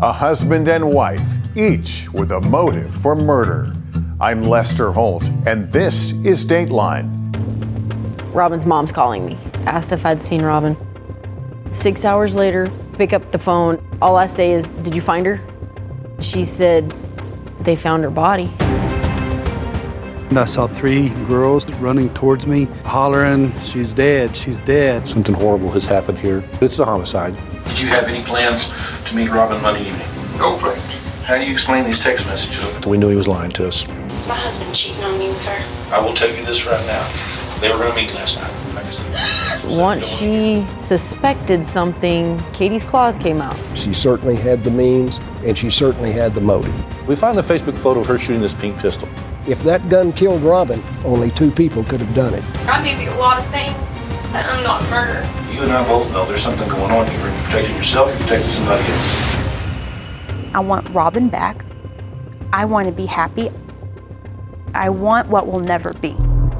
a husband and wife, each with a motive for murder. I'm Lester Holt, and this is Dateline. Robin's mom's calling me, asked if I'd seen Robin. 6 hours later, pick up the phone. All I say is, "Did you find her?" She said, "They found her body." And I saw 3 girls running towards me, hollering, "She's dead, she's dead." Something horrible has happened here. It's a homicide. Did you have any plans to meet Robin Monday evening? No plans. How do you explain these text messages? We knew he was lying to us. Is my husband cheating on me with her? I will tell you this right now. They were going to meet last night. Like I said. Once she suspected something, Katie's claws came out. She certainly had the means, and she certainly had the motive. We find the Facebook photo of her shooting this pink pistol. If that gun killed Robin, only 2 people could have done it. I may be a lot of things, but I'm not a murderer. You and I both know there's something going on here. You're protecting yourself, you're protecting somebody else. I want Robin back. I want to be happy. I want what will never be.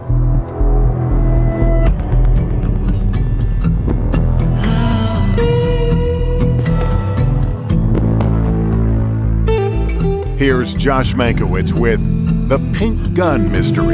Here's Josh Mankiewicz with The Pink Gun Mystery.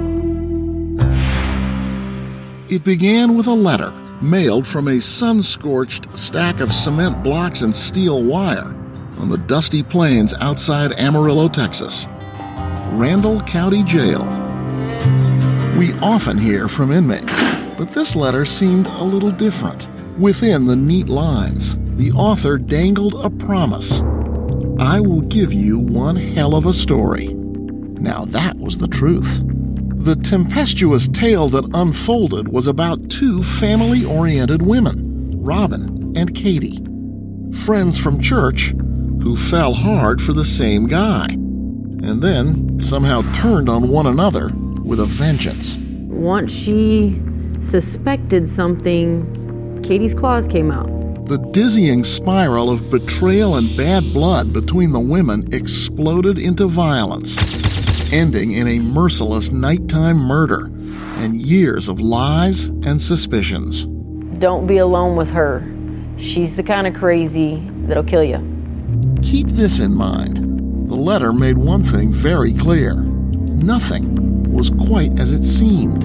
It began with a letter mailed from a sun-scorched stack of cement blocks and steel wire on the dusty plains outside Amarillo, Texas. Randall County Jail. We often hear from inmates, but this letter seemed a little different. Within the neat lines, the author dangled a promise. "I will give you one hell of a story." Now that was the truth. The tempestuous tale that unfolded was about 2 family-oriented women, Robin and Katie, friends from church who fell hard for the same guy, and then somehow turned on one another with a vengeance. Once she suspected something, Katie's claws came out. The dizzying spiral of betrayal and bad blood between the women exploded into violence, ending in a merciless nighttime murder and years of lies and suspicions. Don't be alone with her. She's the kind of crazy that'll kill you. Keep this in mind. The letter made one thing very clear. Nothing was quite as it seemed.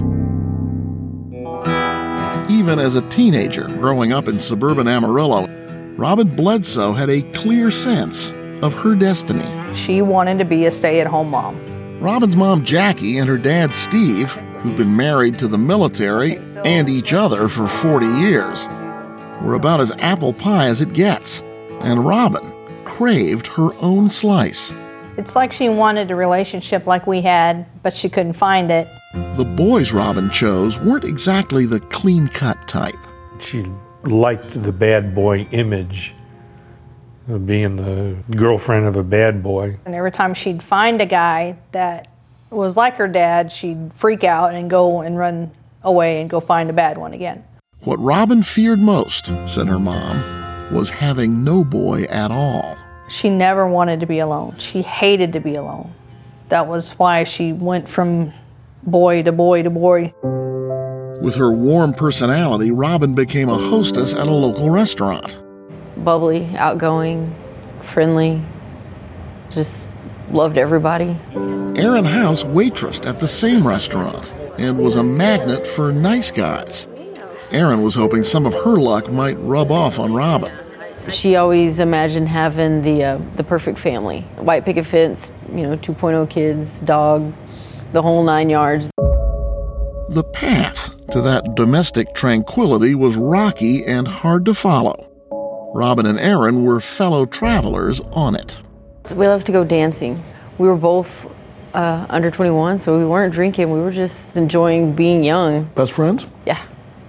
Even as a teenager growing up in suburban Amarillo, Robin Bledsoe had a clear sense of her destiny. She wanted to be a stay-at-home mom. Robin's mom, Jackie, and her dad, Steve, who'd been married to the military and each other for 40 years, were about as apple pie as it gets, and Robin craved her own slice. It's like she wanted a relationship like we had, but she couldn't find it. The boys Robin chose weren't exactly the clean-cut type. She liked the bad boy image of being the girlfriend of a bad boy. And every time she'd find a guy that was like her dad, she'd freak out and go and run away and go find a bad one again. What Robin feared most, said her mom, was having no boy at all. She never wanted to be alone. She hated to be alone. That was why she went from boy to boy to boy. With her warm personality, Robin became a hostess at a local restaurant. Bubbly, outgoing, friendly, just loved everybody. Erin House waitressed at the same restaurant and was a magnet for nice guys. Erin was hoping some of her luck might rub off on Robin. She always imagined having the perfect family. White picket fence, 2.0 kids, dog, the whole 9 yards. The path to that domestic tranquility was rocky and hard to follow. Robin and Erin were fellow travelers on it. We loved to go dancing. We were both under 21, so we weren't drinking. We were just enjoying being young. Best friends? Yeah.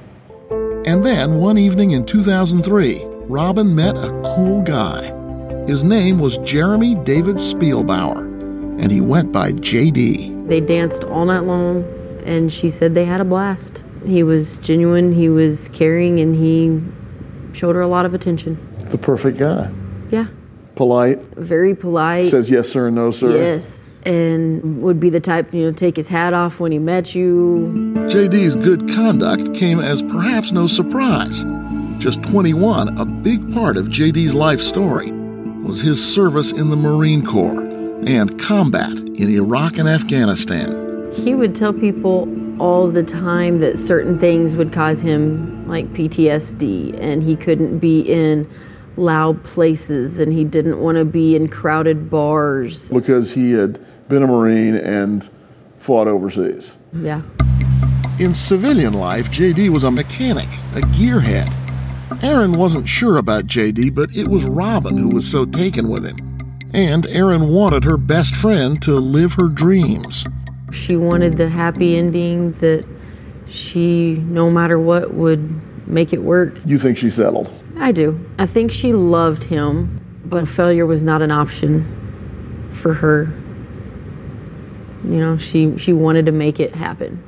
And then, one evening in 2003, Robin met a cool guy. His name was Jeremy David Spielbauer, and he went by JD. They danced all night long, and she said they had a blast. He was genuine, he was caring, and he showed her a lot of attention. The perfect guy. Yeah. Polite. Very polite. Says yes sir and no sir. Yes. And would be the type, take his hat off when he met you. JD's good conduct came as perhaps no surprise. Just 21, a big part of JD's life story. was his service in the Marine Corps and combat in Iraq and Afghanistan. He would tell people all the time that certain things would cause him like PTSD, and he couldn't be in loud places, and he didn't want to be in crowded bars. Because he had been a Marine and fought overseas. Yeah. In civilian life, J.D. was a mechanic, a gearhead. Erin wasn't sure about J.D., but it was Robin who was so taken with him. And Erin wanted her best friend to live her dreams. She wanted the happy ending that she, no matter what, would make it work. You think she settled? I do. I think she loved him, but failure was not an option for her. You know, she wanted to make it happen.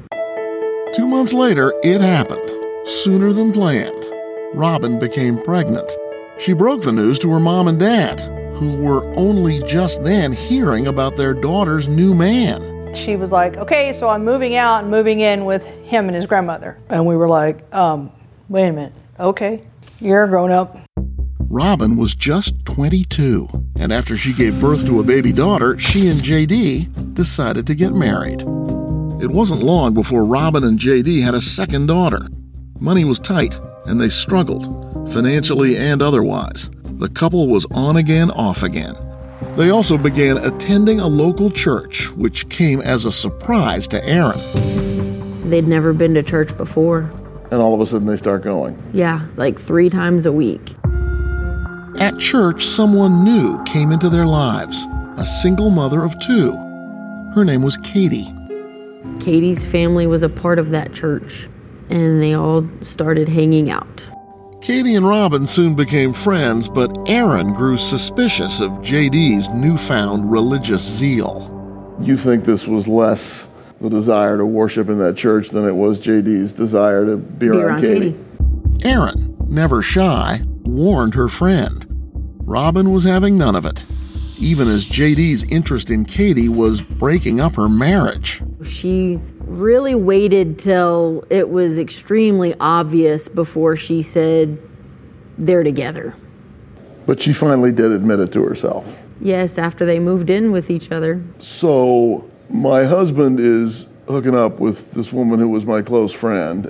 2 months later, it happened, sooner than planned. Robin became pregnant. She broke the news to her mom and dad, who were only just then hearing about their daughter's new man. She was like, okay, so I'm moving out and moving in with him and his grandmother. And we were like, wait a minute, okay, you're a grown-up. Robin was just 22, and after she gave birth to a baby daughter, she and J.D. decided to get married. It wasn't long before Robin and J.D. had a second daughter. Money was tight, and they struggled, financially and otherwise. The couple was on again, off again. They also began attending a local church, which came as a surprise to Erin. They'd never been to church before. And all of a sudden they start going. Yeah, like 3 times a week. At church, someone new came into their lives, a single mother of 2. Her name was Katie. Katie's family was a part of that church, and they all started hanging out. Katie and Robin soon became friends, but Erin grew suspicious of J.D.'s newfound religious zeal. You think this was less the desire to worship in that church than it was J.D.'s desire to be around Katie? Erin, never shy, warned her friend. Robin was having none of it, even as J.D.'s interest in Katie was breaking up her marriage. She really waited till it was extremely obvious before she said they're together. But she finally did admit it to herself. Yes, after they moved in with each other. So my husband is hooking up with this woman who was my close friend,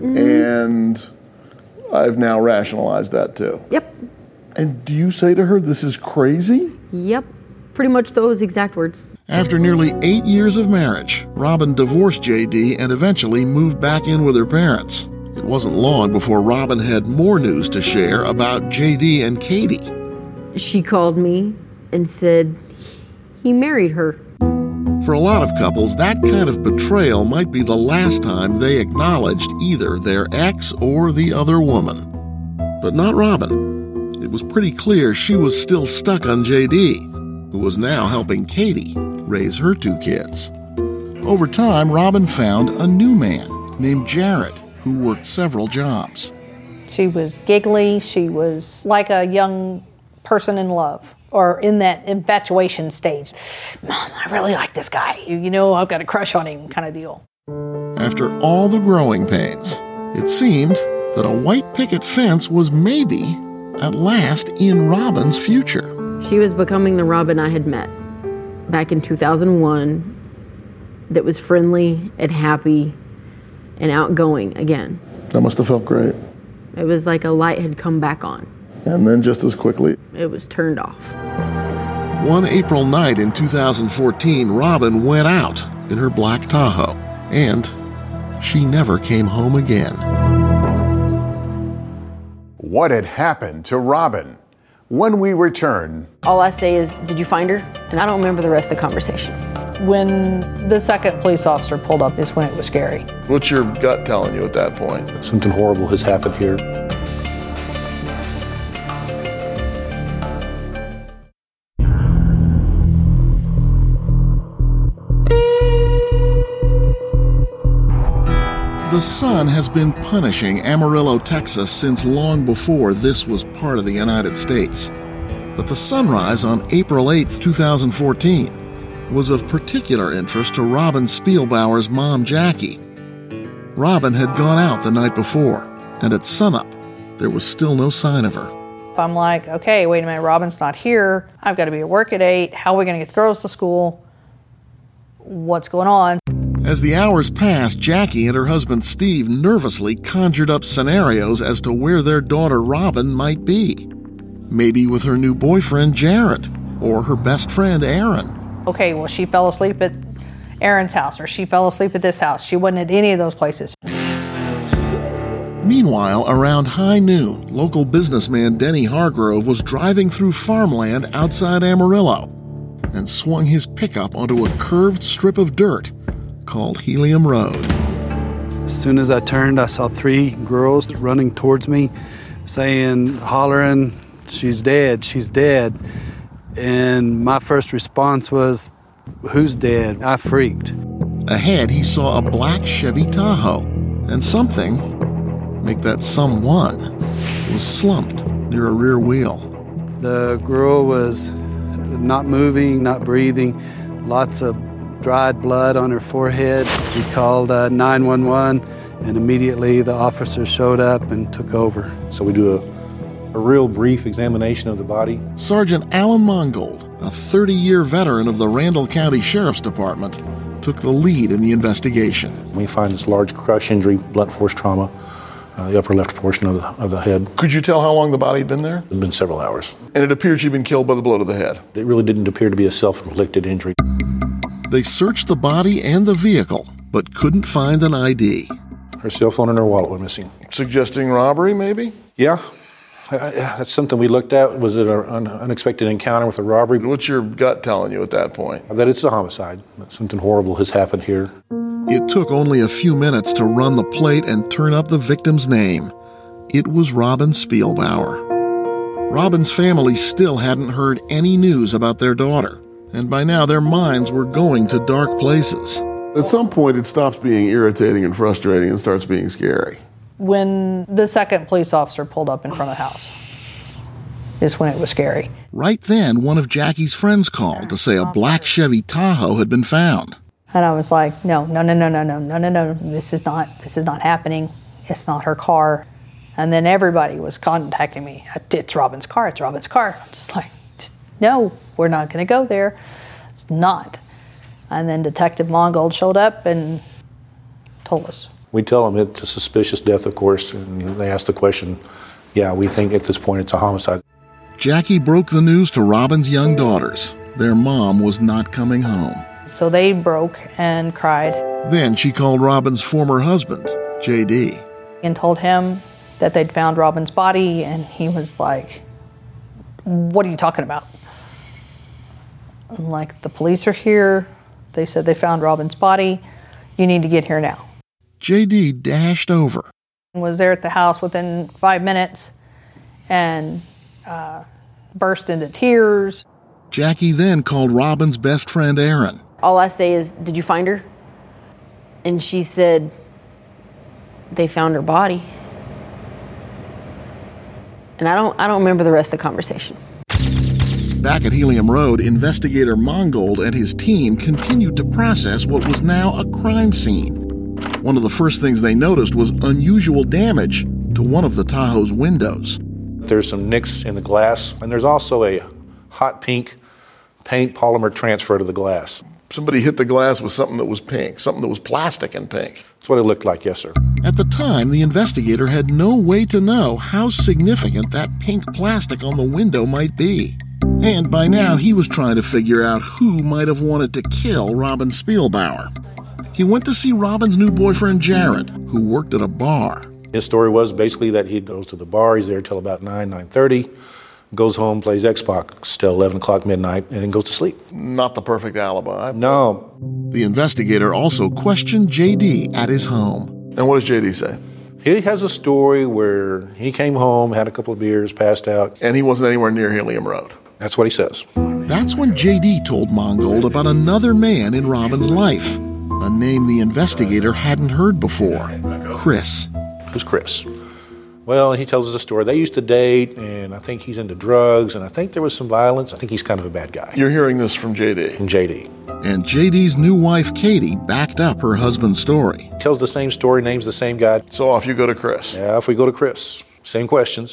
and I've now rationalized that too. Yep. And do you say to her, this is crazy? Yep. Pretty much those exact words. After nearly 8 years of marriage, Robin divorced J.D. and eventually moved back in with her parents. It wasn't long before Robin had more news to share about J.D. and Katie. She called me and said he married her. For a lot of couples, that kind of betrayal might be the last time they acknowledged either their ex or the other woman. But not Robin. It was pretty clear she was still stuck on J.D., who was now helping Katie raise her 2 kids. Over time, Robin found a new man named Jared, who worked several jobs. She was giggly. She was like a young person in love, or in that infatuation stage. Mom, I really like this guy. You know, I've got a crush on him kind of deal. After all the growing pains, it seemed that a white picket fence was maybe, at last, in Robin's future. She was becoming the Robin I had met back in 2001 that was friendly and happy and outgoing again. That must have felt great. It was like a light had come back on. And then just as quickly, it was turned off. One April night in 2014, Robin went out in her black Tahoe, and she never came home again. What had happened to Robin? When we return... All I say is, did you find her? And I don't remember the rest of the conversation. When the second police officer pulled up is when it was scary. What's your gut telling you at that point? Something horrible has happened here. The sun has been punishing Amarillo, Texas since long before this was part of the United States. But the sunrise on April 8, 2014 was of particular interest to Robin Spielbauer's mom, Jackie. Robin had gone out the night before, and at sunup, there was still no sign of her. I'm like, okay, wait a minute, Robin's not here. I've got to be at work at 8. How are we going to get the girls to school? What's going on? As the hours passed, Jackie and her husband Steve nervously conjured up scenarios as to where their daughter Robin might be. Maybe with her new boyfriend Jared, or her best friend Aaron. Okay, well, she fell asleep at Aaron's house, or she fell asleep at this house. She wasn't at any of those places. Meanwhile, around high noon, local businessman Denny Hargrove was driving through farmland outside Amarillo and swung his pickup onto a curved strip of dirt called Helium Road. As soon as I turned, I saw 3 girls running towards me, hollering, she's dead, she's dead. And my first response was, who's dead? I freaked. Ahead, he saw a black Chevy Tahoe, and something, make that someone, was slumped near a rear wheel. The girl was not moving, not breathing, lots of dried blood on her forehead. We called 911, and immediately the officers showed up and took over. So we do a real brief examination of the body. Sergeant Alan Mongold, a 30-year veteran of the Randall County Sheriff's Department, took the lead in the investigation. We find this large crush injury, blunt force trauma, the upper left portion of the head. Could you tell how long the body had been there? It had been several hours. And it appeared she'd been killed by the blow to the head. It really didn't appear to be a self-inflicted injury. They searched the body and the vehicle, but couldn't find an ID. Her cell phone and her wallet were missing. Suggesting robbery, maybe? Yeah. That's something we looked at. Was it an unexpected encounter with a robbery? What's your gut telling you at that point? That it's a homicide. That something horrible has happened here. It took only a few minutes to run the plate and turn up the victim's name. It was Robin Spielbauer. Robin's family still hadn't heard any news about their daughter, and by now their minds were going to dark places. At some point, it stops being irritating and frustrating and starts being scary. When the second police officer pulled up in front of the house is when it was scary. Right then, one of Jackie's friends called to say a black Chevy Tahoe had been found. And I was like, no, this is not happening. It's not her car. And then everybody was contacting me. It's Robin's car, it's Robin's car. I'm just like, no, we're not going to go there. It's not. And then Detective Mongold showed up and told us. We tell them it's a suspicious death, of course, and they ask the question, yeah, we think at this point it's a homicide. Jackie broke the news to Robin's young daughters. Their mom was not coming home. So they broke and cried. Then she called Robin's former husband, J.D. and told him that they'd found Robin's body, and he was like, what are you talking about? I'm like, the police are here. They said they found Robin's body. You need to get here now. J.D. dashed over. Was there at the house within 5 minutes and burst into tears. Jackie then called Robin's best friend, Aaron. All I say is, did you find her? And she said, they found her body. And I don't remember the rest of the conversation. Back at Helium Road, investigator Mongold and his team continued to process what was now a crime scene. One of the first things they noticed was unusual damage to one of the Tahoe's windows. There's some nicks in the glass, and there's also a hot pink paint polymer transfer to the glass. Somebody hit the glass with something that was pink, something that was plastic and pink. That's what it looked like, yes, sir. At the time, the investigator had no way to know how significant that pink plastic on the window might be. And by now, he was trying to figure out who might have wanted to kill Robin Spielbauer. He went to see Robin's new boyfriend, Jared, who worked at a bar. His story was basically that he goes to the bar, he's there till about 9:30, goes home, plays Xbox till 11 o'clock midnight, and then goes to sleep. Not the perfect alibi. No. The investigator also questioned J.D. at his home. And what does J.D. say? He has a story where he came home, had a couple of beers, passed out. And he wasn't anywhere near Helium Road. That's what he says. That's when J.D. told Mongold about another man in Robin's life, a name the investigator hadn't heard before, Chris. Who's Chris? Well, he tells us a story. They used to date, and I think he's into drugs, and I think there was some violence. I think he's kind of a bad guy. You're hearing this from J.D.? From J.D. And J.D.'s new wife, Katie, backed up her husband's story. Tells the same story, names the same guy. So off you go to Chris. Yeah, if we go to Chris. Same questions.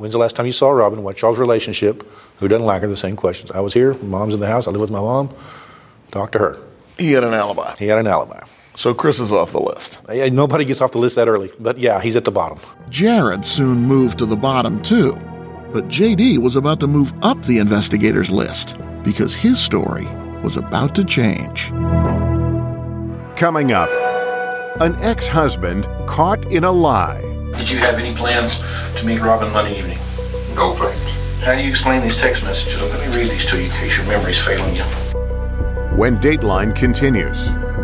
When's the last time you saw Robin? What's y'all's relationship? Who doesn't like her? The same questions. I was here. Mom's in the house. I live with my mom. Talk to her. He had an alibi. He had an alibi. So Chris is off the list. Nobody gets off the list that early. But yeah, he's at the bottom. Jared soon moved to the bottom, too. But J.D. was about to move up the investigators' list because his story was about to change. Coming up, an ex-husband caught in a lie. Did you have any plans to meet Robin Monday evening? No plans. How do you explain these text messages? Let me read these to you in case your memory's failing you. When Dateline continues.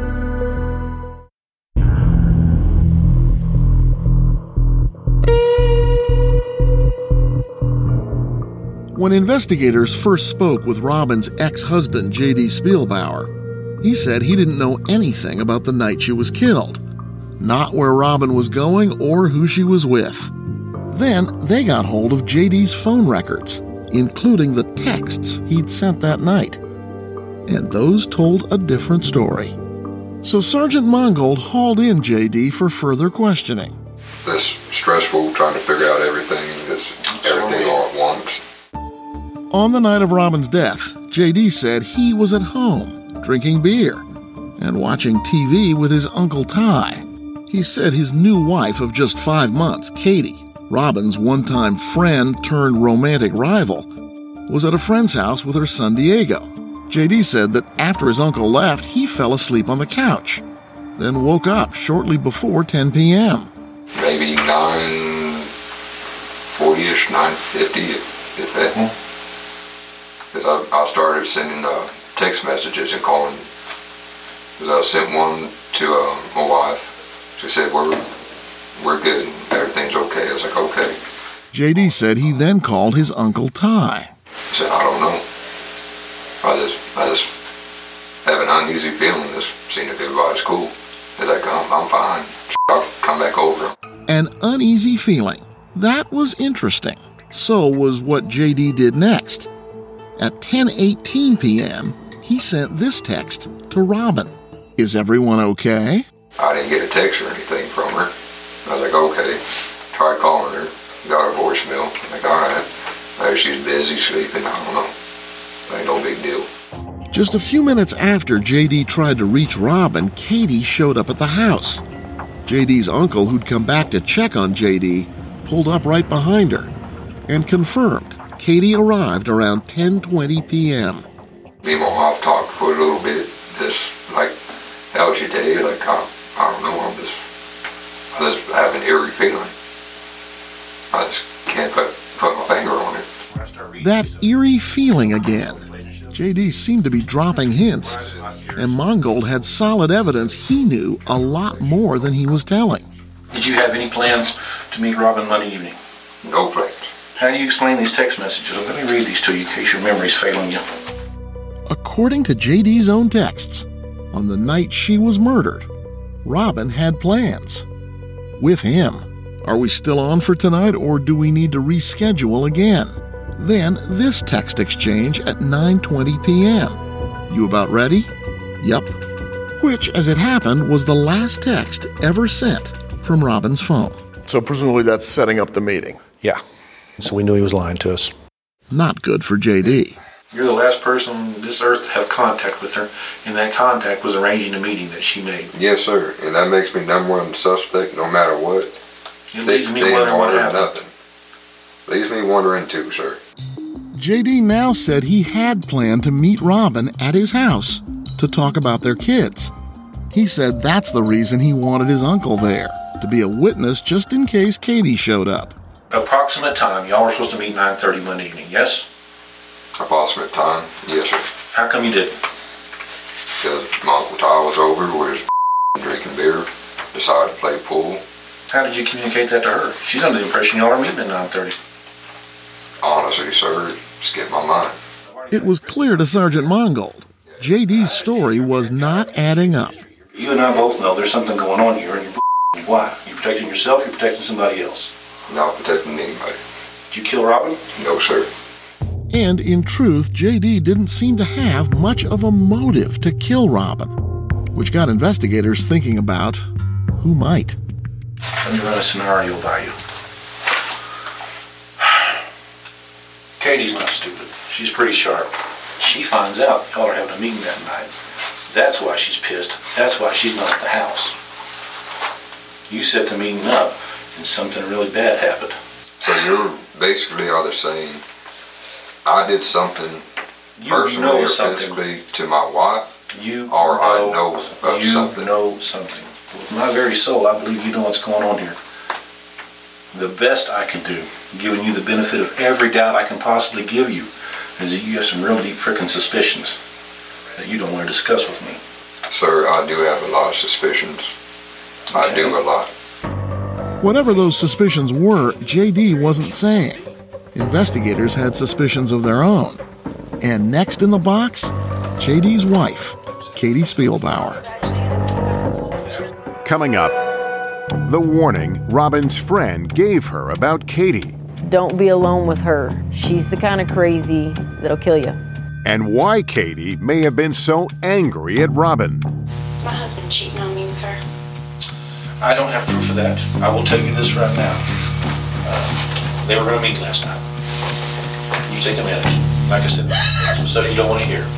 When investigators first spoke with Robin's ex-husband, J.D. Spielbauer, he said he didn't know anything about the night she was killed, not where Robin was going or who she was with. Then they got hold of J.D.'s phone records, including the texts he'd sent that night. And those told a different story. So Sergeant Mongold hauled in J.D. for further questioning. This stressful, trying to figure out everything all at once. On the night of Robin's death, J.D. said he was at home, drinking beer, and watching TV with his Uncle Ty. He said his new wife of just 5 months, Katie, Robin's one-time friend turned romantic rival, was at a friend's house with her son Diego. J.D. said that after his uncle left, he fell asleep on the couch, then woke up shortly before 10 p.m. Maybe 9:40ish, 9:50, if that. Because I started sending text messages and calling. Because I sent one to my wife. She said, we're good, everything's okay. I was like, okay. J.D. said he then called his Uncle Ty. He said, I don't know. I just have an uneasy feeling just seeing if everybody's cool. He's like, I'm fine. I'll come back over. An uneasy feeling. That was interesting. So was what J.D. did next. At 10:18 p.m., he sent this text to Robin. Is everyone okay? I didn't get a text or anything from her. I was like, okay. Tried calling her. Got her voicemail. I'm like, all right. Maybe she's busy, sleeping. I don't know. Ain't no big deal. Just a few minutes after J.D. tried to reach Robin, Katie showed up at the house. J.D.'s uncle, who'd come back to check on J.D., pulled up right behind her and confirmed Katie arrived around 10:20 p.m. Me and my wife talked for a little bit, just like, how's your day? Like, I don't know, I just have an eerie feeling. I just can't put my finger on it. That eerie feeling again. J.D. seemed to be dropping hints, and Mongold had solid evidence he knew a lot more than he was telling. Did you have any plans to meet Robin Monday evening? No plans. How do you explain these text messages? Let me read these to you in case your memory's failing you. According to J.D.'s own texts, on the night she was murdered, Robin had plans. With him. Are we still on for tonight, or do we need to reschedule again? Then this text exchange at 9:20 p.m. You about ready? Yep. Which, as it happened, was the last text ever sent from Robin's phone. So presumably that's setting up the meeting. Yeah. So we knew he was lying to us. Not good for J.D. You're the last person on this earth to have contact with her, and that contact was arranging a meeting that she made. Yes, sir. And that makes me number one suspect no matter what. It leaves me wondering what happened. Nothing. Leaves me wondering too, sir. J.D. now said he had planned to meet Robin at his house to talk about their kids. He said that's the reason he wanted his uncle there, to be a witness just in case Katie showed up. Approximate time, y'all were supposed to meet 9:30 Monday evening, yes? Approximate time, yes, sir. How come you didn't? Because my Uncle Ty was over with his drinking beer, decided to play pool. How did you communicate that to her? She's under the impression y'all are meeting at 9:30. Honestly, sir, it skipped my mind. It was clear to Sergeant Mongold. J.D.'s story was not adding up. You and I both know there's something going on here, and you're why? You're protecting yourself, you're protecting somebody else. Not protecting anybody. Did you kill Robin? No, sir. And in truth, J.D. didn't seem to have much of a motive to kill Robin, which got investigators thinking about who might. Let me run a scenario by you. Katie's not stupid. She's pretty sharp. She finds out y'all are having a meeting that night. That's why she's pissed. That's why she's not at the house. You set the meeting up, and something really bad happened. So you're basically either saying I did something personally or physically to my wife, or I know of something. You know something. With my very soul, I believe you know what's going on here. The best I can do, giving you the benefit of every doubt I can possibly give you, is that you have some real deep frickin' suspicions that you don't want to discuss with me. Sir, I do have a lot of suspicions. I do a lot. Whatever those suspicions were, J.D. wasn't saying. Investigators had suspicions of their own. And next in the box, J.D.'s wife, Katie Spielbauer. Coming up, the warning Robin's friend gave her about Katie. Don't be alone with her. She's the kind of crazy that'll kill you. And why Katie may have been so angry at Robin. Is my husband cheating on me with her? I don't have proof of that. I will tell you this right now. They were going to meet last night. You take a minute. Like I said, some stuff you don't want to hear.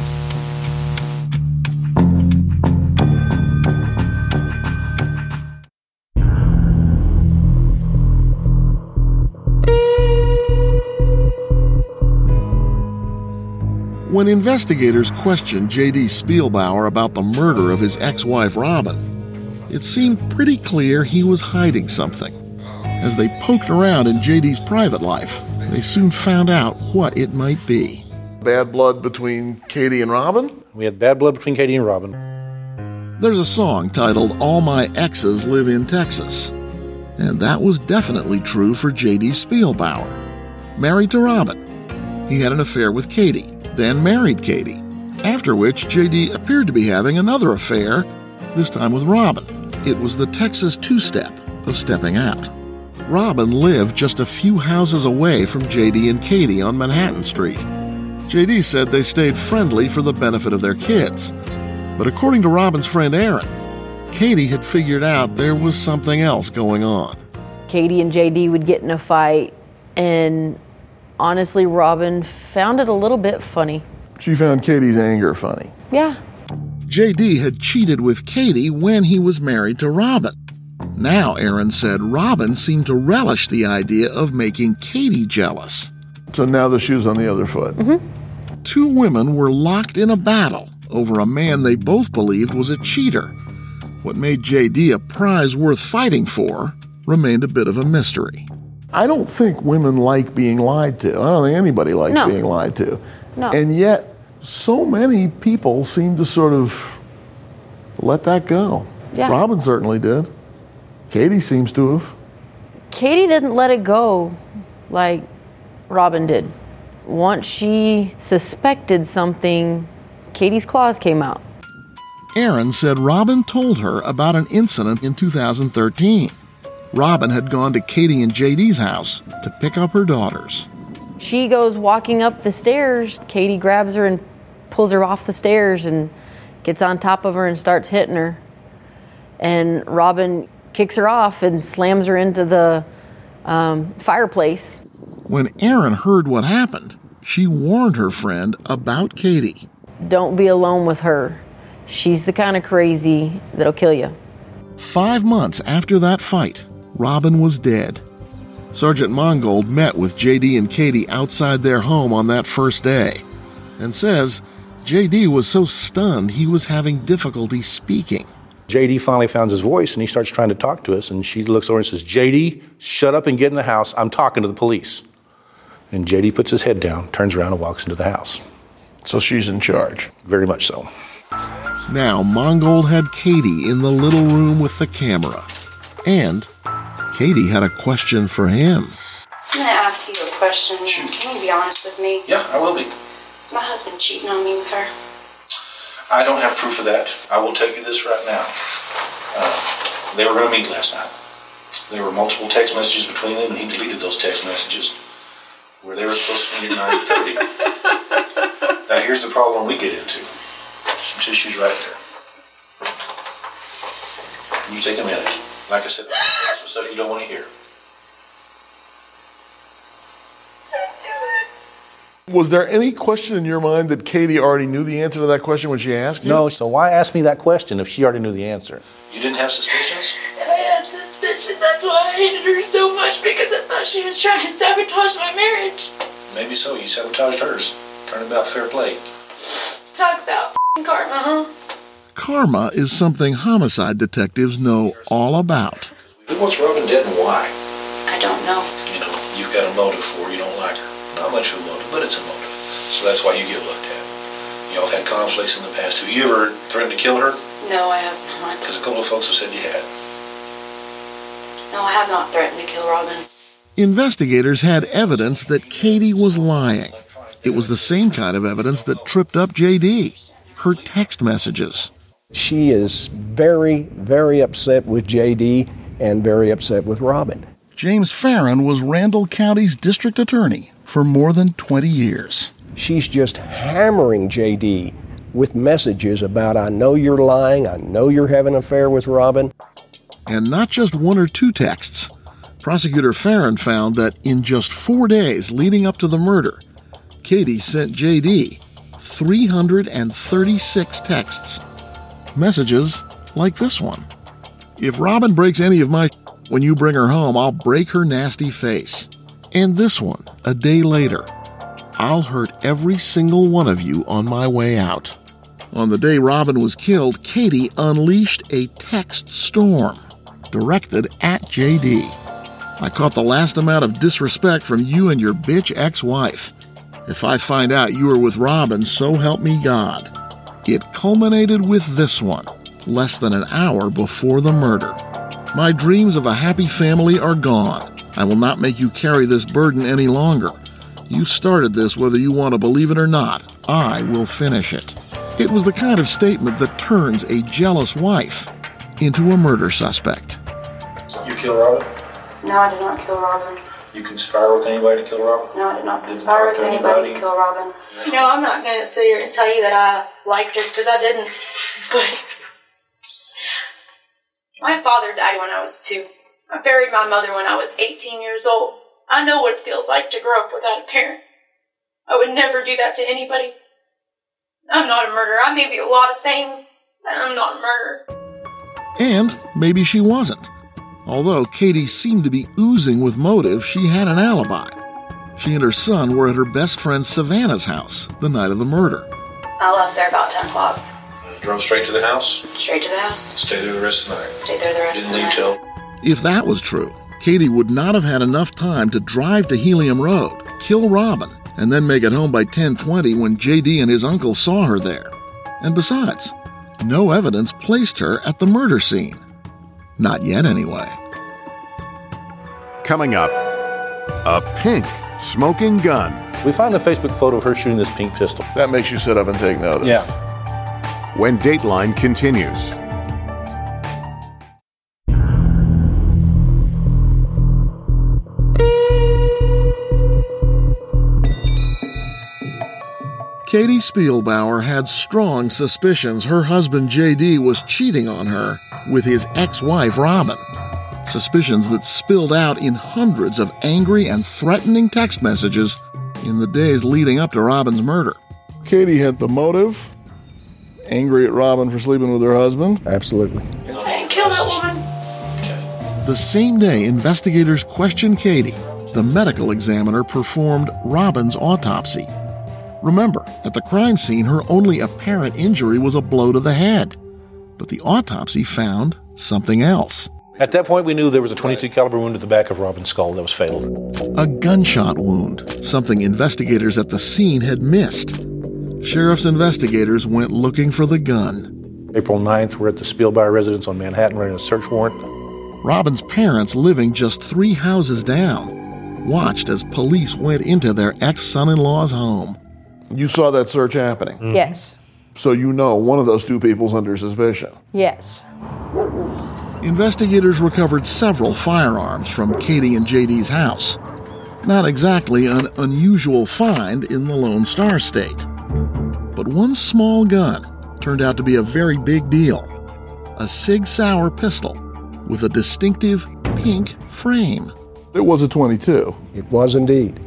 When investigators questioned J.D. Spielbauer about the murder of his ex-wife Robin, it seemed pretty clear he was hiding something. As they poked around in J.D.'s private life, they soon found out what it might be. Bad blood between Katie and Robin? We had bad blood between Katie and Robin. There's a song titled All My Exes Live in Texas. And that was definitely true for J.D. Spielbauer. Married to Robin, he had an affair with Katie, then married Katie, after which J.D. appeared to be having another affair, this time with Robin. It was the Texas two-step of stepping out. Robin lived just a few houses away from J.D. and Katie on Manhattan Street. J.D. said they stayed friendly for the benefit of their kids. But according to Robin's friend Aaron, Katie had figured out there was something else going on. Katie and J.D. would get in a fight, and honestly, Robin found it a little bit funny. She found Katie's anger funny. Yeah. J.D. had cheated with Katie when he was married to Robin. Now, Aaron said Robin seemed to relish the idea of making Katie jealous. So now the shoe's on the other foot. Mm-hmm. Two women were locked in a battle over a man they both believed was a cheater. What made J.D. a prize worth fighting for remained a bit of a mystery. I don't think women like being lied to. I don't think anybody likes being lied to. No. And yet, so many people seem to sort of let that go. Yeah. Robin certainly did. Katie seems to have. Katie didn't let it go like Robin did. Once she suspected something, Katie's claws came out. Aaron said Robin told her about an incident in 2013. Robin had gone to Katie and J.D.'s house to pick up her daughters. She goes walking up the stairs. Katie grabs her and pulls her off the stairs and gets on top of her and starts hitting her. And Robin kicks her off and slams her into the fireplace. When Aaron heard what happened, she warned her friend about Katie. Don't be alone with her. She's the kind of crazy that'll kill you. 5 months after that fight, Robin was dead. Sergeant Mongold met with J.D. and Katie outside their home on that first day and says J.D. was so stunned he was having difficulty speaking. J.D. finally found his voice, and he starts trying to talk to us, and she looks over and says, J.D., shut up and get in the house. I'm talking to the police. And J.D. puts his head down, turns around, and walks into the house. So she's in charge. Very much so. Now, Mongold had Katie in the little room with the camera. And Katie had a question for him. I'm going to ask you a question. Can you be honest with me? Yeah, I will be. Is my husband cheating on me with her? I don't have proof of that. I will tell you this right now. They were going to meet last night. There were multiple text messages between them, and he deleted those text messages where they were supposed to meet at 9:30. Now, here's the problem we get into. Some tissues right there. You take a minute. Like I said, some stuff you don't want to hear. Was there any question in your mind that Katie already knew the answer to that question when she asked you? No, so why ask me that question if she already knew the answer? You didn't have suspicions? I had suspicions. That's why I hated her so much, because I thought she was trying to sabotage my marriage. Maybe so. You sabotaged hers. Turnabout fair play. Talk about karma, huh? Karma is something homicide detectives know all about. Who wants Robin dead and why? I don't know. You know, you've got a motive for her. You don't like her. Not much of a motive, but it's a motive. So that's why you get looked at. Y'all have had conflicts in the past. Have you ever threatened to kill her? No, I have not. Because a couple of folks have said you had. No, I have not threatened to kill Robin. Investigators had evidence that Katie was lying. It was the same kind of evidence that tripped up J.D., her text messages. She is very, very upset with J.D. and very upset with Robin. James Farron was Randall County's district attorney for more than 20 years. She's just hammering J.D. with messages about, I know you're lying, I know you're having an affair with Robin. And not just one or two texts. Prosecutor Farron found that in just 4 days leading up to the murder, Katie sent J.D. 336 texts. Messages like this one. If Robin breaks any of my when you bring her home, I'll break her nasty face. And this one, a day later. I'll hurt every single one of you on my way out. On the day Robin was killed, Katie unleashed a text storm directed at J.D. I caught the last amount of disrespect from you and your bitch ex-wife. If I find out you were with Robin, so help me God. It culminated with this one, less than an hour before the murder. My dreams of a happy family are gone. I will not make you carry this burden any longer. You started this whether you want to believe it or not. I will finish it. It was the kind of statement that turns a jealous wife into a murder suspect. You kill Robin? No, I did not kill Robin. You conspire with anybody to kill Robin? No, I did not conspire with anybody to kill Robin. You know, I'm not going to sit here and tell you that I liked her, because I didn't. But my father died when I was 2. I buried my mother when I was 18 years old. I know what it feels like to grow up without a parent. I would never do that to anybody. I'm not a murderer. I may be a lot of things, but I'm not a murderer. And maybe she wasn't. Although Katie seemed to be oozing with motive, she had an alibi. She and her son were at her best friend Savannah's house the night of the murder. I left there about 10 o'clock. Drove straight to the house? Straight to the house. Stayed there the rest of the night? Stayed there the rest of the night. Didn't leave till? If that was true, Katie would not have had enough time to drive to Helium Road, kill Robin, and then make it home by 10:20 when J.D. and his uncle saw her there. And besides, no evidence placed her at the murder scene. Not yet, anyway. Coming up, a pink smoking gun. We found the Facebook photo of her shooting this pink pistol. That makes you sit up and take notice. Yeah. When Dateline continues. Katie Spielbauer had strong suspicions her husband J.D. was cheating on her with his ex-wife Robin. Suspicions that spilled out in hundreds of angry and threatening text messages in the days leading up to Robin's murder. Katie had the motive, angry at Robin for sleeping with her husband. Absolutely. I didn't kill that woman. The same day investigators questioned Katie, the medical examiner performed Robin's autopsy. Remember, at the crime scene, her only apparent injury was a blow to the head. But the autopsy found something else. At that point, we knew there was a .22 caliber wound at the back of Robin's skull that was fatal. A gunshot wound, something investigators at the scene had missed. Sheriff's investigators went looking for the gun. April 9th, we're at the Spielbauer residence on Manhattan running a search warrant. Robin's parents, living just 3 houses down, watched as police went into their ex-son-in-law's home. You saw that search happening? Mm-hmm. Yes. So you know one of those 2 people's under suspicion? Yes. Investigators recovered several firearms from Katie and J.D.'s house. Not exactly an unusual find in the Lone Star State. But one small gun turned out to be a very big deal. A Sig Sauer pistol with a distinctive pink frame. It was a .22. It was indeed.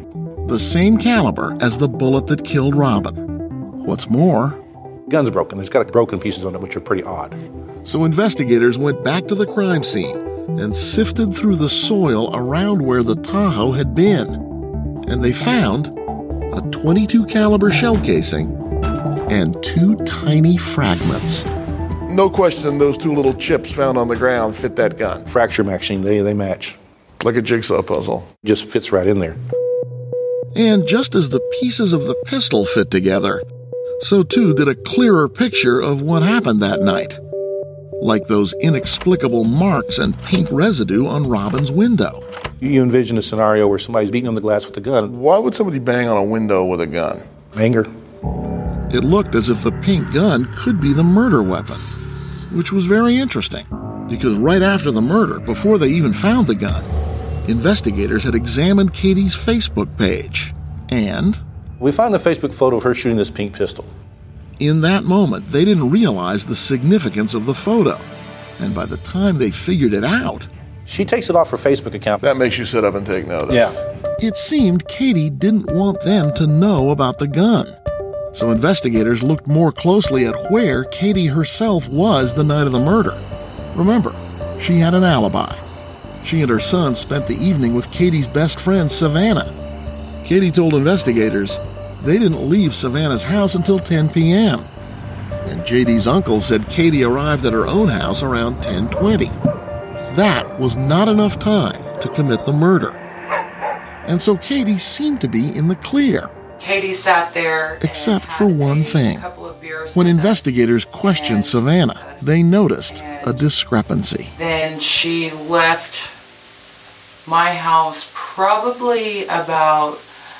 the same caliber as the bullet that killed Robin. What's more, gun's broken. It's got broken pieces on it, which are pretty odd. So investigators went back to the crime scene and sifted through the soil around where the Tahoe had been. And they found a .22 caliber shell casing and 2 tiny fragments. No question, those 2 little chips found on the ground fit that gun. Fracture machine, they match. Like a jigsaw puzzle. Just fits right in there. And just as the pieces of the pistol fit together, so too did a clearer picture of what happened that night. Like those inexplicable marks and paint residue on Robin's window. You envision a scenario where somebody's beating on the glass with a gun. Why would somebody bang on a window with a gun? Anger. It looked as if the pink gun could be the murder weapon, which was very interesting, because right after the murder, before they even found the gun, investigators had examined Katie's Facebook page, and we found the Facebook photo of her shooting this pink pistol. In that moment, they didn't realize the significance of the photo, and by the time they figured it out, she takes it off her Facebook account. That makes you sit up and take notice. Yeah. It seemed Katie didn't want them to know about the gun. So investigators looked more closely at where Katie herself was the night of the murder. Remember, she had an alibi. She and her son spent the evening with Katie's best friend, Savannah. Katie told investigators they didn't leave Savannah's house until 10 p.m. And JD's uncle said Katie arrived at her own house around 10:20. That was not enough time to commit the murder. And so Katie seemed to be in the clear. Katie sat there. Except for one thing. When investigators questioned Savannah, they noticed a discrepancy. Then she left my house probably about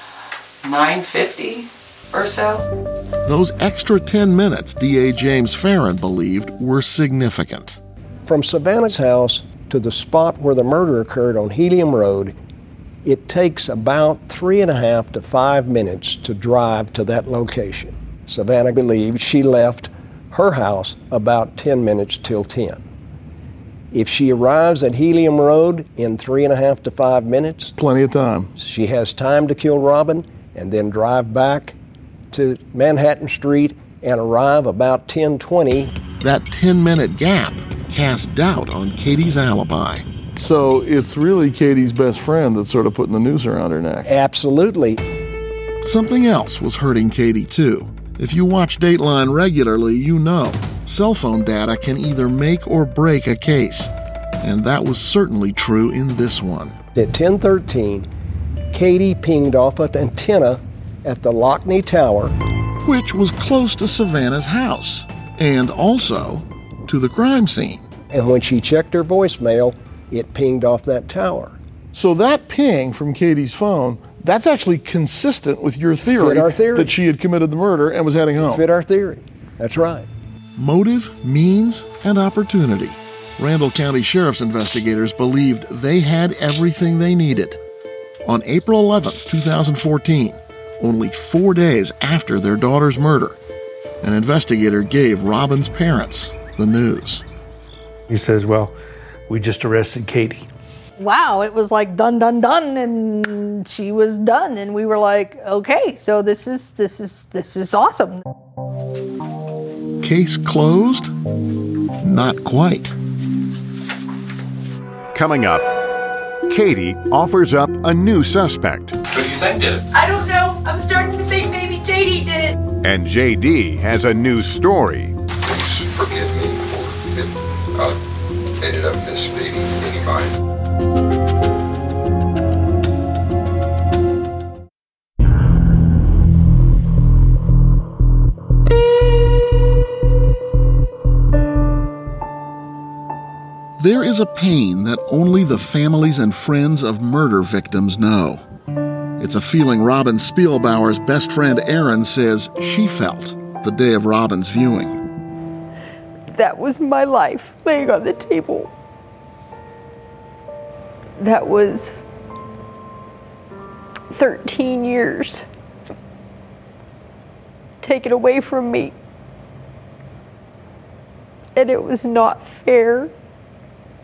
9:50 or so. Those extra 10 minutes, DA James Farron believed, were significant. From Savannah's house to the spot where the murder occurred on Helium Road, it takes about 3.5 to 5 minutes to drive to that location. Savannah believed she left her house about 10 minutes till 10. If she arrives at Helium Road in 3.5 to 5 minutes, plenty of time. She has time to kill Robin and then drive back to Manhattan Street and arrive about 10:20. That 10-minute gap cast doubt on Katie's alibi. So it's really Katie's best friend that's sort of putting the noose around her neck. Absolutely. Something else was hurting Katie, too. If you watch Dateline regularly, you know cell phone data can either make or break a case. And that was certainly true in this one. At 10:13, Katie pinged off an antenna at the Lockney Tower, which was close to Savannah's house, and also to the crime scene. And when she checked her voicemail, it pinged off that tower. So that ping from Katie's phone, that's actually consistent with your theory, Fit our theory that she had committed the murder and was heading home. Fit our theory. That's right. Motive, means, and opportunity. Randall County Sheriff's investigators believed they had everything they needed. On April 11th, 2014, only 4 days after their daughter's murder, an investigator gave Robin's parents the news. He says, well, we just arrested Katie. Wow, it was like done, done, done, and she was done, and we were like, okay, so this is awesome. Case closed? Not quite. Coming up, Katie offers up a new suspect. Who do you think did it? I don't know. I'm starting to think maybe JD did it. And JD has a new story. Please forgive me if I ended up misleading anybody. There is a pain that only the families and friends of murder victims know. It's a feeling Robin Spielbauer's best friend Erin says she felt the day of Robin's viewing. That was my life laying on the table. That was 13 years taken away from me. And it was not fair.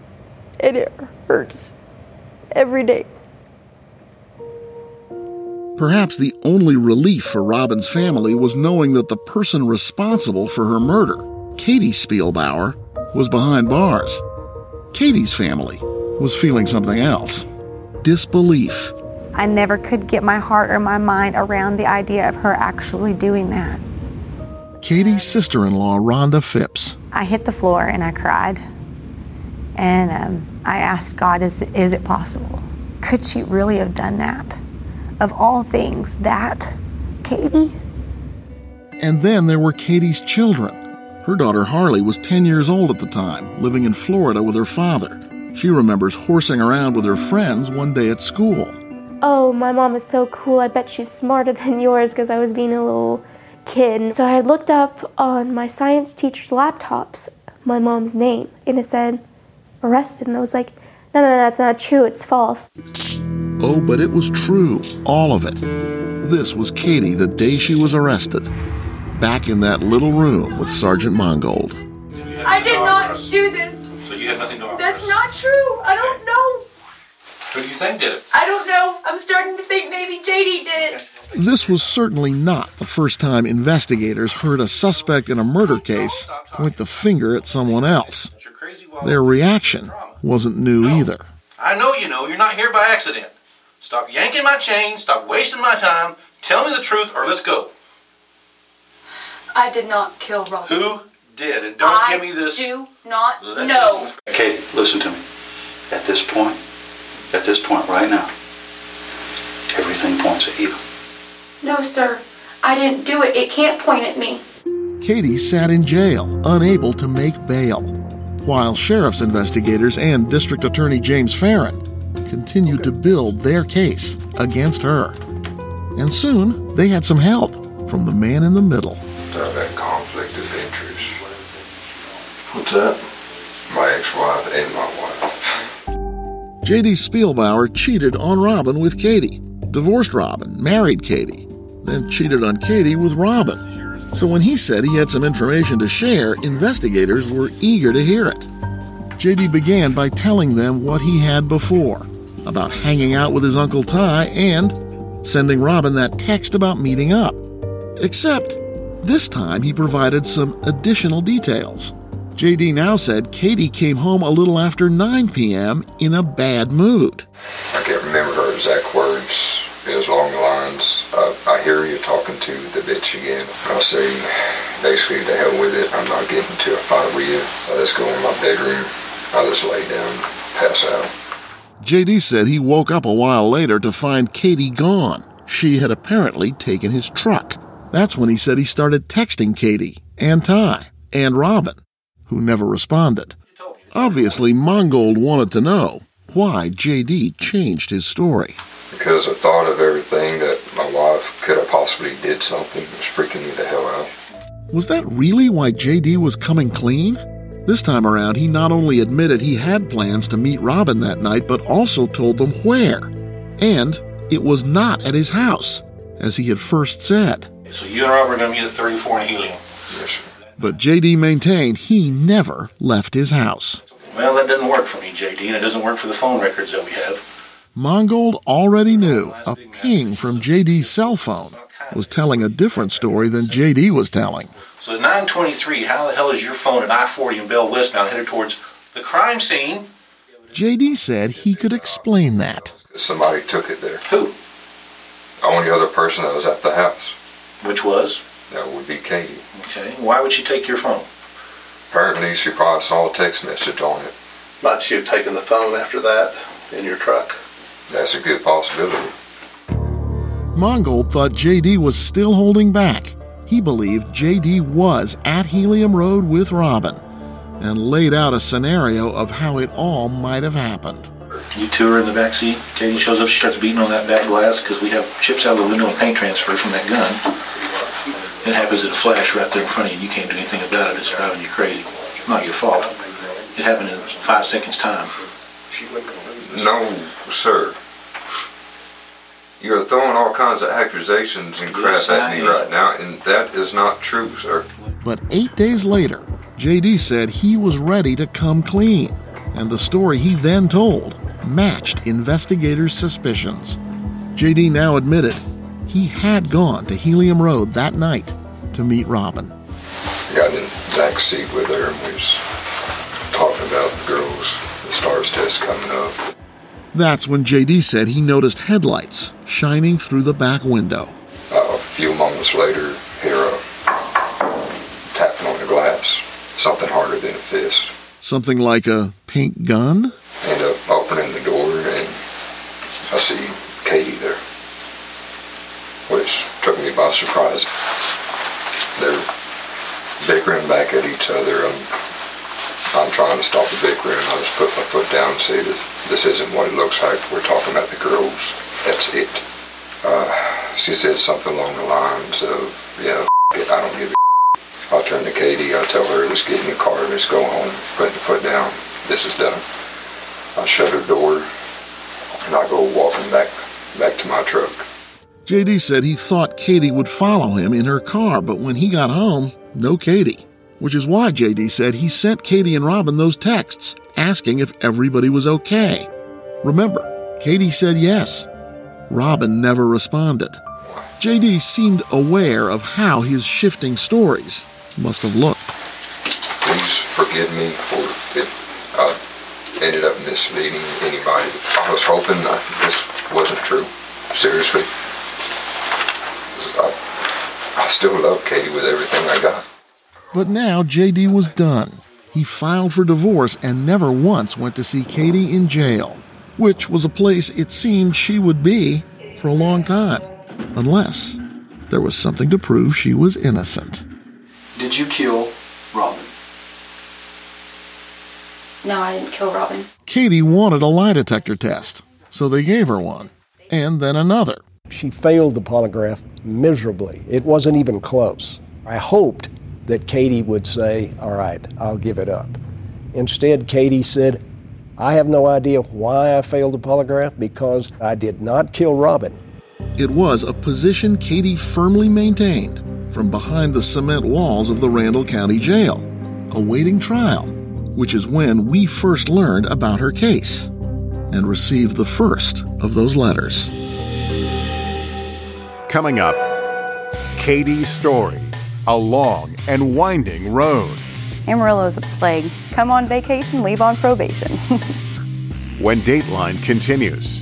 And it hurts every day. Perhaps the only relief for Robin's family was knowing that the person responsible for her murder, Katie Spielbauer, was behind bars. Katie's family was feeling something else: disbelief. I never could get my heart or my mind around the idea of her actually doing that. Katie's sister-in-law, Rhonda Phipps. I hit the floor and I cried. And I asked God, is it possible? Could she really have done that? Of all things, that? Katie? And then there were Katie's children. Her daughter Harley was 10 years old at the time, living in Florida with her father. She remembers horsing around with her friends one day at school. Oh, my mom is so cool. I bet she's smarter than yours, because I was being a little kid. So I had looked up on my science teacher's laptops my mom's name, and it said arrested. And I was like, no, that's not true. It's false. Oh, but it was true, all of it. This was Katie the day she was arrested, back in that little room with Sergeant Mongold. I did not do this. So you have nothing to offer? That's not true. I don't know. Who do you think did it? I don't know. I'm starting to think maybe JD did it. This was certainly not the first time investigators heard a suspect in a murder case point the finger at someone else. Their reaction wasn't new either. I know you know. You're not here by accident. Stop yanking my chain. Stop wasting my time. Tell me the truth or let's go. I did not kill Robin. Who did? And don't give me this. I do not know. Katie, listen to me. At this point right now, everything points at you. No, sir. I didn't do it. It can't point at me. Katie sat in jail, unable to make bail, while sheriff's investigators and District Attorney James Farron continued to build their case against her. And soon, they had some help from the man in the middle. That conflict of interest. What's that? My ex-wife and my wife. J.D. Spielbauer cheated on Robin with Katie, divorced Robin, married Katie, then cheated on Katie with Robin. So when he said he had some information to share, investigators were eager to hear it. J.D. began by telling them what he had before, about hanging out with his Uncle Ty and sending Robin that text about meeting up. Except, this time he provided some additional details. J.D. now said Katie came home a little after 9 p.m. in a bad mood. I can't remember her exact words. It was along the lines of, I hear you talking to the bitch again. I'll say, basically, to hell with it. I'm not getting into a fight with you. Let's go in my bedroom. I'll just lay down, pass out. J.D. said he woke up a while later to find Katie gone. She had apparently taken his truck. That's when he said he started texting Katie and Ty and Robin, who never responded. Obviously, Mongold wanted to know why J.D. changed his story. Because I thought of everything that my wife could have possibly did something. It was freaking me the hell out. Was that really why J.D. was coming clean? This time around, he not only admitted he had plans to meet Robin that night, but also told them where. And it was not at his house, as he had first said. So you and Robert are going to meet at 34 in Helium? Yes, sir. But J.D. maintained he never left his house. Well, that doesn't work for me, J.D., and it doesn't work for the phone records that we have. Mongold already knew a ping from J.D.'s cell phone was telling a different story than J.D. was telling. So at 9:23, how the hell is your phone at I-40 in Bell westbound headed towards the crime scene? J.D. said he could explain that. Somebody took it there. Who? The only other person that was at the house. Which was? That would be Katie. Okay. Why would she take your phone? Apparently, she probably saw a text message on it. Might she have taken the phone after that in your truck? That's a good possibility. Mongold thought J.D. was still holding back. He believed J.D. was at Helium Road with Robin and laid out a scenario of how it all might have happened. You two are in the back seat. Katie shows up. She starts beating on that back glass because we have chips out of the window and paint transfer from that gun. It happens in a flash right there in front of you, and you can't do anything about it. It's driving you crazy. Not your fault. It happened in 5 seconds' time. No, sir. You're throwing all kinds of accusations and crap at me right now, and that is not true, sir. But 8 days later, J.D. said he was ready to come clean, and the story he then told matched investigators' suspicions. J.D. now admitted He had gone to Helium Road that night to meet Robin. I got in the back seat with her and we was talking about the girls, the STARS test coming up. That's when J.D. said he noticed headlights shining through the back window. A few moments later, hear a tapping on the glass, something harder than a fist. Something like a pink gun? End up opening the door and I see Katie there, which took me by surprise. They're bickering back at each other. I'm trying to stop the bickering. I just put my foot down and say, this isn't what it looks like. We're talking about the girls. That's it. She said something along the lines of, yeah, it, I don't give a I turn to Katie. I tell her, let's get in the car and let's go home. Put the foot down. This is done. I shut her door and I go walking back to my truck. J.D. said he thought Katie would follow him in her car, but when he got home, no Katie. Which is why J.D. said he sent Katie and Robin those texts, asking if everybody was okay. Remember, Katie said yes. Robin never responded. J.D. seemed aware of how his shifting stories must have looked. Please forgive me for if I ended up misleading anybody. I was hoping this wasn't true. Seriously. I still love Katie with everything I got. But now J.D. was done. He filed for divorce and never once went to see Katie in jail, which was a place it seemed she would be for a long time, unless there was something to prove she was innocent. Did you kill Robin? No, I didn't kill Robin. Katie wanted a lie detector test, so they gave her one, and then another. She failed the polygraph miserably. It wasn't even close. I hoped that Katie would say, all right, I'll give it up. Instead, Katie said, I have no idea why I failed the polygraph because I did not kill Robin. It was a position Katie firmly maintained from behind the cement walls of the Randall County Jail, awaiting trial, which is when we first learned about her case and received the first of those letters. Coming up, Katie's story, a long and winding road. Amarillo's a plague. Come on vacation, leave on probation. When Dateline continues.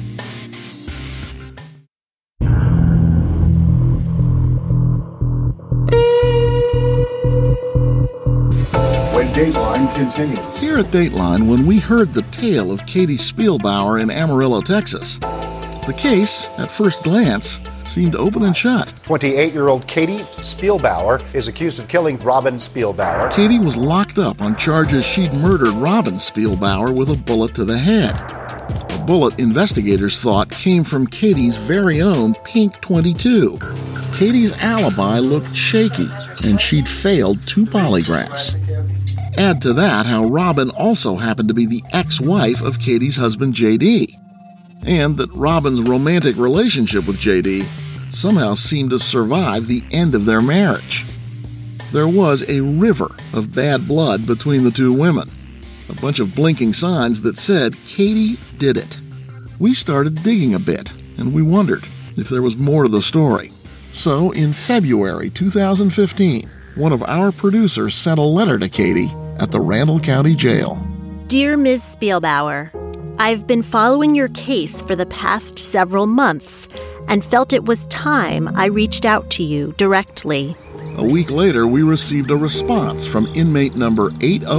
When Dateline continues. Here at Dateline, when we heard the tale of Katie Spielbauer in Amarillo, Texas, the case, at first glance, seemed open and shut. 28-year-old Katie Spielbauer is accused of killing Robin Spielbauer. Katie was locked up on charges she'd murdered Robin Spielbauer with a bullet to the head. A bullet investigators thought came from Katie's very own Pink 22. Katie's alibi looked shaky, and she'd failed 2 polygraphs. Add to that how Robin also happened to be the ex-wife of Katie's husband, J.D., and that Robin's romantic relationship with J.D. somehow seemed to survive the end of their marriage. There was a river of bad blood between the 2 women, a bunch of blinking signs that said Katie did it. We started digging a bit, and we wondered if there was more to the story. So, in February 2015, one of our producers sent a letter to Katie at the Randall County Jail. Dear Ms. Spielbauer, I've been following your case for the past several months and felt it was time I reached out to you directly. A week later, we received a response from inmate number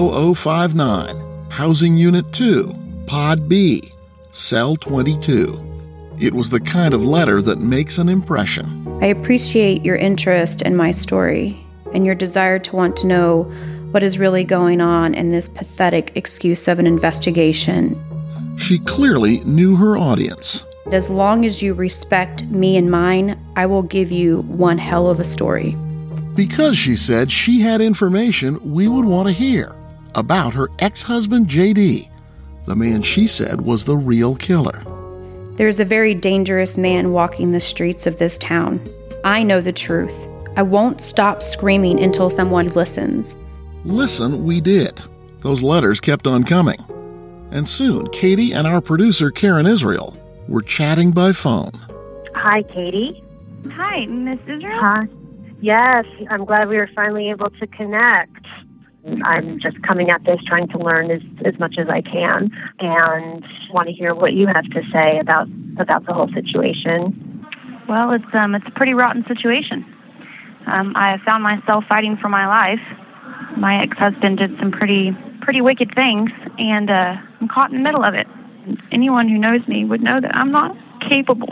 80059, Housing Unit 2, Pod B, Cell 22. It was the kind of letter that makes an impression. I appreciate your interest in my story and your desire to want to know what is really going on in this pathetic excuse of an investigation. She clearly knew her audience. As long as you respect me and mine, I will give you one hell of a story. Because she said she had information we would want to hear about her ex-husband, J.D., the man she said was the real killer. There's a very dangerous man walking the streets of this town. I know the truth. I won't stop screaming until someone listens. Listen, we did. Those letters kept on coming. And soon, Katie and our producer, Karen Israel, were chatting by phone. Hi, Katie. Hi, Miss Israel? Hi. Yes, I'm glad we were finally able to connect. I'm just coming at this trying to learn as much as I can and want to hear what you have to say about the whole situation. Well, it's a pretty rotten situation. I have found myself fighting for my life. My ex-husband did some pretty wicked things, and I'm caught in the middle of it. Anyone who knows me would know that I'm not capable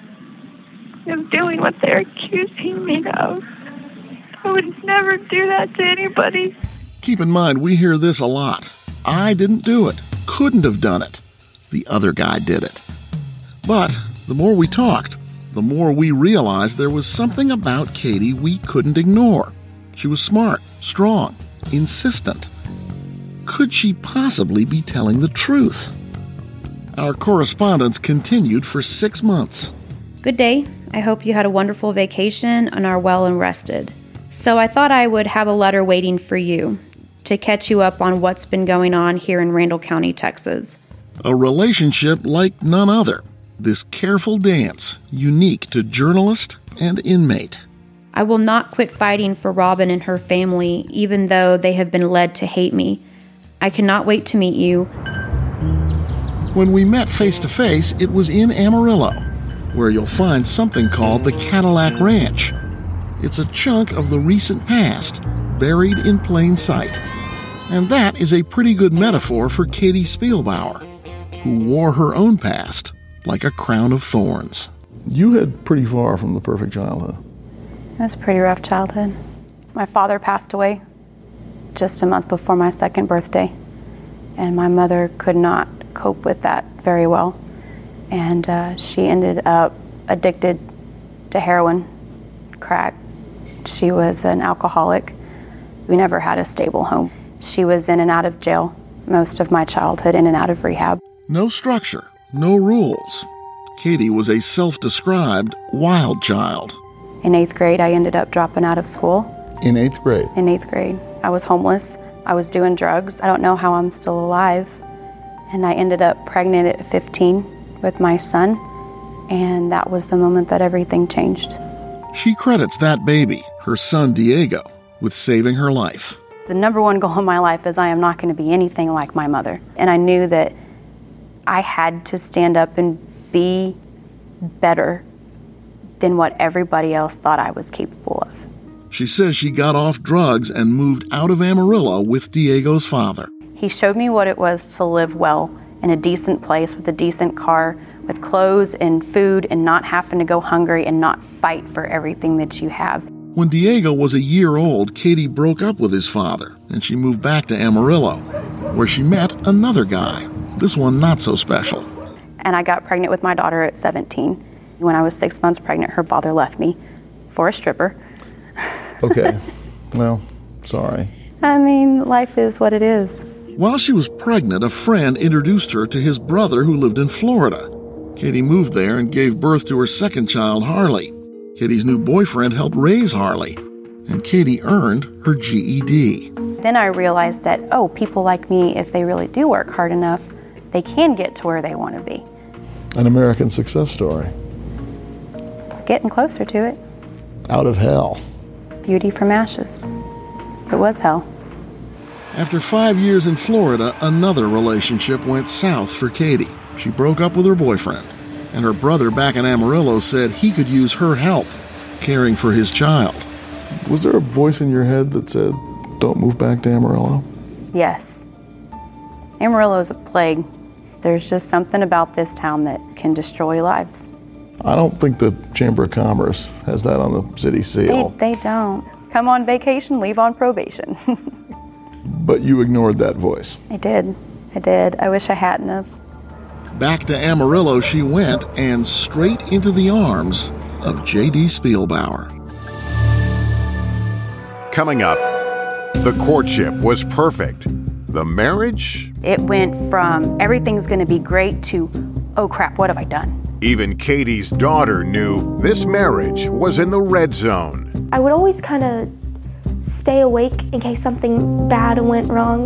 of doing what they're accusing me of. I would never do that to anybody. Keep in mind, we hear this a lot. I didn't do it. Couldn't have done it. The other guy did it. But the more we talked, the more we realized there was something about Katie we couldn't ignore. She was smart, strong, insistent. Could she possibly be telling the truth? Our correspondence continued for 6 months. Good day. I hope you had a wonderful vacation and are well and rested. So I thought I would have a letter waiting for you to catch you up on what's been going on here in Randall County, Texas. A relationship like none other. This careful dance, unique to journalist and inmate. I will not quit fighting for Robin and her family, even though they have been led to hate me. I cannot wait to meet you. When we met face to face, it was in Amarillo, where you'll find something called the Cadillac Ranch. It's a chunk of the recent past, buried in plain sight. And that is a pretty good metaphor for Katie Spielbauer, who wore her own past like a crown of thorns. You had pretty far from the perfect childhood. It was a pretty rough childhood. My father passed away just a month before my 2nd birthday, and my mother could not cope with that very well. And she ended up addicted to heroin, crack. She was an alcoholic. We never had a stable home. She was in and out of jail most of my childhood, in and out of rehab. No structure, no rules. Katie was a self-described wild child. In 8th grade, I ended up dropping out of school. In 8th grade? In 8th grade. I was homeless. I was doing drugs. I don't know how I'm still alive. And I ended up pregnant at 15 with my son. And that was the moment that everything changed. She credits that baby, her son Diego, with saving her life. The number one goal in my life is I am not going to be anything like my mother. And I knew that I had to stand up and be better than what everybody else thought I was capable of. She says she got off drugs and moved out of Amarillo with Diego's father. He showed me what it was to live well in a decent place with a decent car, with clothes and food, and not having to go hungry and not fight for everything that you have. When Diego was a year old, Katie broke up with his father, and she moved back to Amarillo, where she met another guy, this one not so special. And I got pregnant with my daughter at 17. When I was 6 months pregnant, her father left me for a stripper. Okay. Well, sorry. I mean, life is what it is. While she was pregnant, a friend introduced her to his brother who lived in Florida. Katie moved there and gave birth to her second child, Harley. Katie's new boyfriend helped raise Harley, and Katie earned her GED. Then I realized that, people like me, if they really do work hard enough, they can get to where they want to be. An American success story. Getting closer to it. Out of hell. Beauty from ashes. It was hell. After 5 years in Florida, another relationship went south for Katie. She broke up with her boyfriend, and her brother back in Amarillo said he could use her help caring for his child. Was there a voice in your head that said, don't move back to Amarillo? Yes. Amarillo is a plague. There's just something about this town that can destroy lives. I don't think the Chamber of Commerce has that on the city seal. They don't. Come on vacation, leave on probation. But you ignored that voice. I did. I wish I hadn't have. Back to Amarillo she went, and straight into the arms of J.D. Spielbauer. Coming up, the courtship was perfect. The marriage? It went from everything's going to be great to, oh crap, what have I done? Even Katie's daughter knew this marriage was in the red zone. I would always kind of stay awake in case something bad went wrong.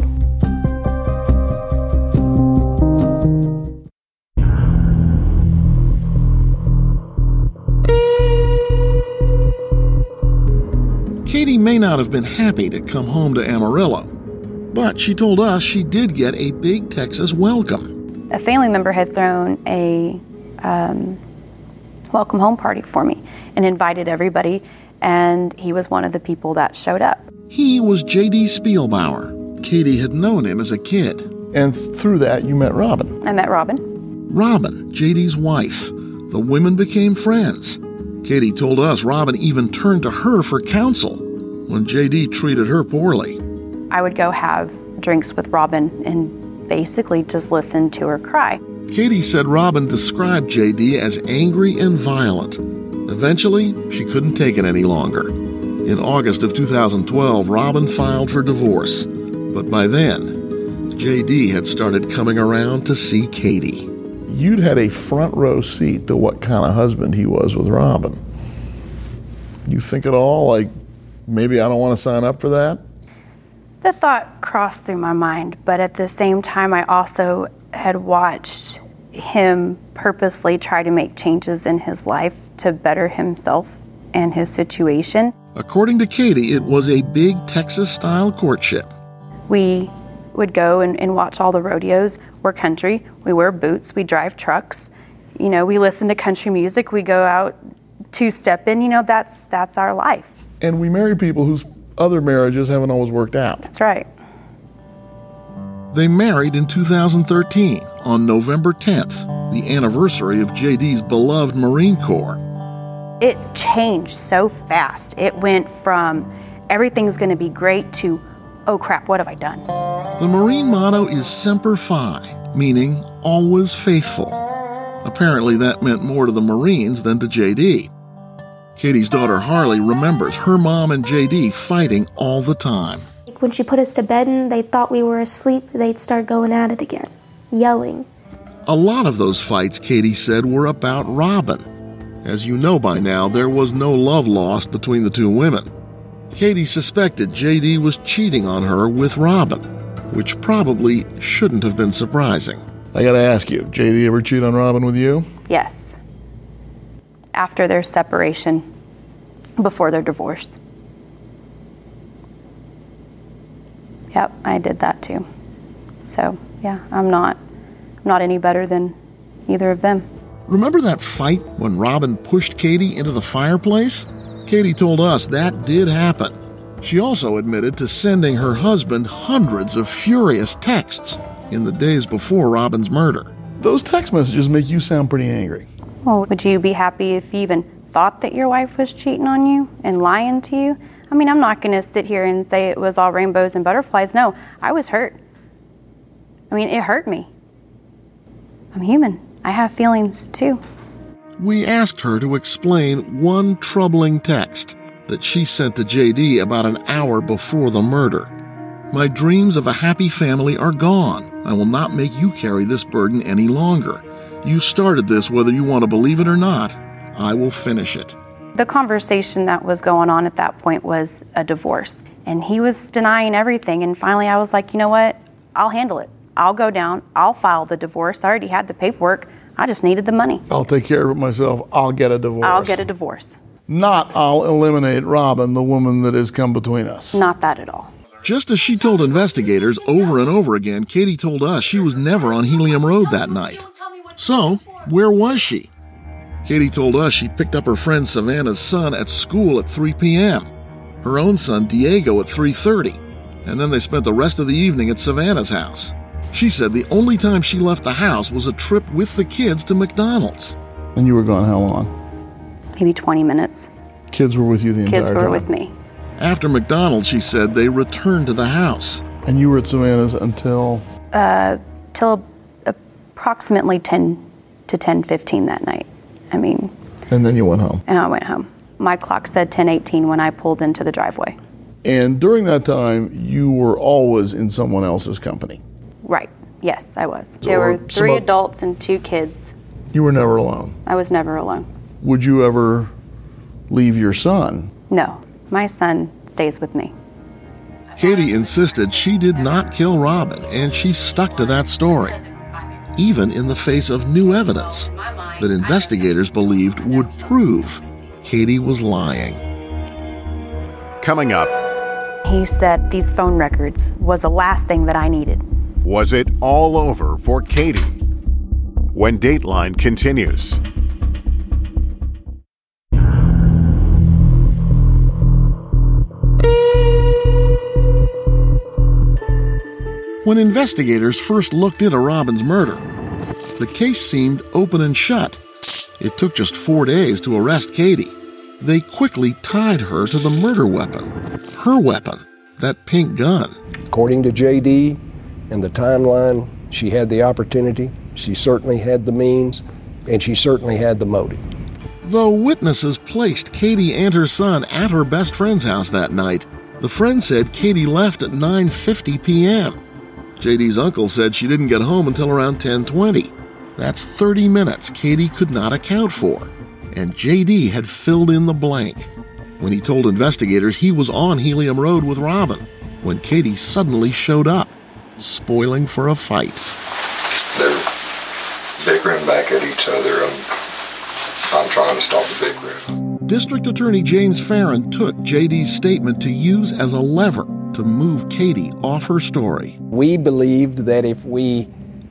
may not have been happy to come home to Amarillo, but she told us she did get a big Texas welcome. A family member had thrown a welcome home party for me and invited everybody, and he was one of the people that showed up. He was J.D. Spielbauer. Katie had known him as a kid. And through that, you met Robin. I met Robin. Robin, J.D.'s wife. The women became friends. Katie told us Robin even turned to her for counsel when J.D. treated her poorly. I would go have drinks with Robin and basically just listen to her cry. Katie said Robin described J.D. as angry and violent. Eventually, she couldn't take it any longer. In August of 2012, Robin filed for divorce. But by then, J.D. had started coming around to see Katie. You'd had a front row seat to what kind of husband he was with Robin. You think at all, like, maybe I don't want to sign up for that? The thought crossed through my mind, but at the same time, I also had watched him purposely try to make changes in his life to better himself and his situation. According to Katie, it was a big Texas-style courtship. We would go and watch all the rodeos. We're country. We wear boots. We drive trucks. You know, we listen to country music. We go out two-stepping. You know, that's our life. And we marry people whose other marriages haven't always worked out. That's right. They married in 2013 on November 10th, the anniversary of J.D.'s beloved Marine Corps. It's changed so fast. It went from everything's going to be great to, oh crap, what have I done? The Marine motto is Semper Fi, meaning always faithful. Apparently that meant more to the Marines than to J.D. Katie's daughter Harley remembers her mom and J.D. fighting all the time. When she put us to bed and they thought we were asleep, they'd start going at it again, yelling. A lot of those fights, Katie said, were about Robin. As you know by now, there was no love lost between the two women. Katie suspected J.D. was cheating on her with Robin, which probably shouldn't have been surprising. I gotta ask you, J.D. ever cheat on Robin with you? Yes. After their separation, before their divorce. Yep, I did that too. So, yeah, I'm not any better than either of them. Remember that fight when Robin pushed Katie into the fireplace? Katie told us that did happen. She also admitted to sending her husband hundreds of furious texts in the days before Robin's murder. Those text messages make you sound pretty angry. Well, would you be happy if you even thought that your wife was cheating on you and lying to you? I mean, I'm not going to sit here and say it was all rainbows and butterflies. No, I was hurt. I mean, it hurt me. I'm human. I have feelings too. We asked her to explain one troubling text that she sent to J.D. about an hour before the murder. My dreams of a happy family are gone. I will not make you carry this burden any longer. You started this whether you want to believe it or not. I will finish it. The conversation that was going on at that point was a divorce. And he was denying everything. And finally I was like, you know what? I'll handle it. I'll go down. I'll file the divorce. I already had the paperwork. I just needed the money. I'll take care of it myself. I'll get a divorce. I'll get a divorce. Not I'll eliminate Robin, the woman that has come between us. Not that at all. Just as she told investigators over and over again, Katie told us she was never on Helium Road that night. So, where was she? Katie told us she picked up her friend Savannah's son at school at 3 p.m., her own son Diego at 3:30, and then they spent the rest of the evening at Savannah's house. She said the only time she left the house was a trip with the kids to McDonald's. And you were gone how long? Maybe 20 minutes. Kids were with you the entire time? Kids were with me. After McDonald's, she said they returned to the house. And you were at Savannah's until? Till approximately 10 to 10:15 that night. I mean. And then you went home? And I went home. My clock said 10:18 when I pulled into the driveway. And during that time, you were always in someone else's company? Right. Yes, I was. There were 3 adults and 2 kids. You were never alone? I was never alone. Would you ever leave your son? No. My son stays with me. Katie insisted she did not kill Robin, and she stuck to that story, even in the face of new evidence that investigators believed would prove Katie was lying. Coming up, He said these phone records was the last thing that I needed. Was it all over for Katie? When Dateline continues. When investigators first looked into Robin's murder, the case seemed open and shut. It took just 4 days to arrest Katie. They quickly tied her to the murder weapon. Her weapon, that pink gun. According to J.D. and the timeline, she had the opportunity, she certainly had the means, and she certainly had the motive. Though witnesses placed Katie and her son at her best friend's house that night, the friend said Katie left at 9:50 p.m. J.D.'s uncle said she didn't get home until around 10:20. That's 30 minutes Katie could not account for. And J.D. had filled in the blank when he told investigators he was on Helium Road with Robin when Katie suddenly showed up, spoiling for a fight. They're bickering back at each other. I'm trying to stop the bickering. District Attorney James Farron took J.D.'s statement to use as a lever to move Katie off her story. We believed that if we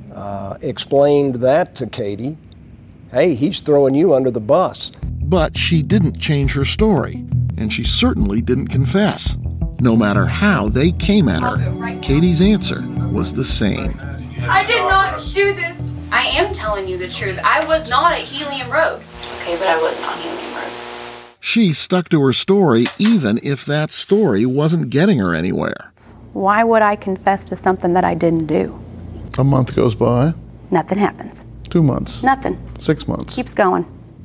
explained that to Katie, hey, he's throwing you under the bus. But she didn't change her story, and she certainly didn't confess. No matter how they came at her, Katie's answer was the same. I did not do this. I am telling you the truth. I was not at Helium Road. Okay, but I wasn't on Helium Road. She stuck to her story even if that story wasn't getting her anywhere. Why would I confess to something that I didn't do? A month goes by. Nothing happens. 2 months. Nothing. 6 months. Keeps going.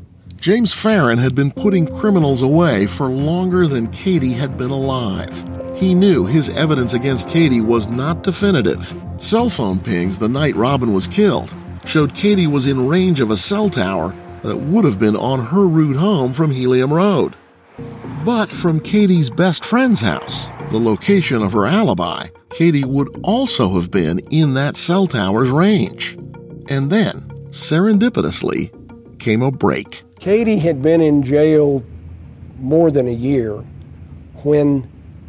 James Farron had been putting criminals away for longer than Katie had been alive. He knew his evidence against Katie was not definitive. Cell phone pings the night Robin was killed showed Katie was in range of a cell tower that would have been on her route home from Helium Road. But from Katie's best friend's house, the location of her alibi, Katie would also have been in that cell tower's range. And then, serendipitously, came a break. Katie had been in jail more than a year when,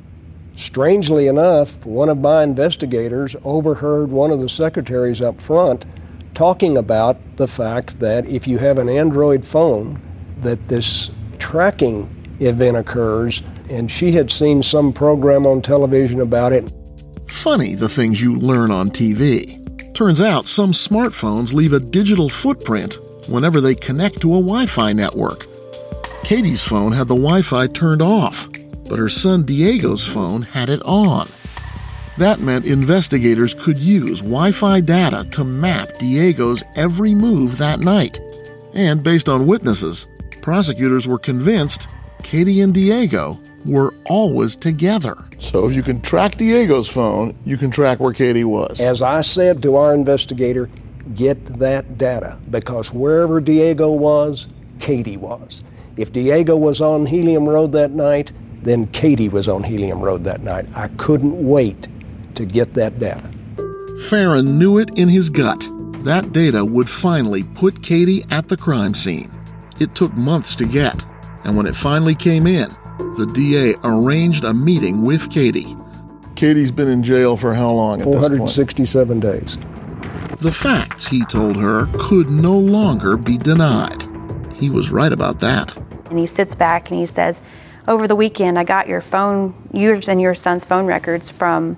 strangely enough, one of my investigators overheard one of the secretaries up front talking about the fact that if you have an Android phone, that this tracking event occurs, and she had seen some program on television about it. Funny the things you learn on TV. Turns out some smartphones leave a digital footprint whenever they connect to a Wi-Fi network. Katie's phone had the Wi-Fi turned off, but her son Diego's phone had it on. That meant investigators could use Wi-Fi data to map Diego's every move that night. And based on witnesses, prosecutors were convinced Katie and Diego were always together. So if you can track Diego's phone, you can track where Katie was. As I said to our investigator, get that data, because wherever Diego was, Katie was. If Diego was on Helium Road that night, then Katie was on Helium Road that night. I couldn't wait to get that data. Farron knew it in his gut. That data would finally put Katie at the crime scene. It took months to get, and when it finally came in, the DA arranged a meeting with Katie. Katie's been in jail for how long at this point? 467 days. The facts, he told her, could no longer be denied. He was right about that. And he sits back and he says, over the weekend, I got yours and your son's phone records from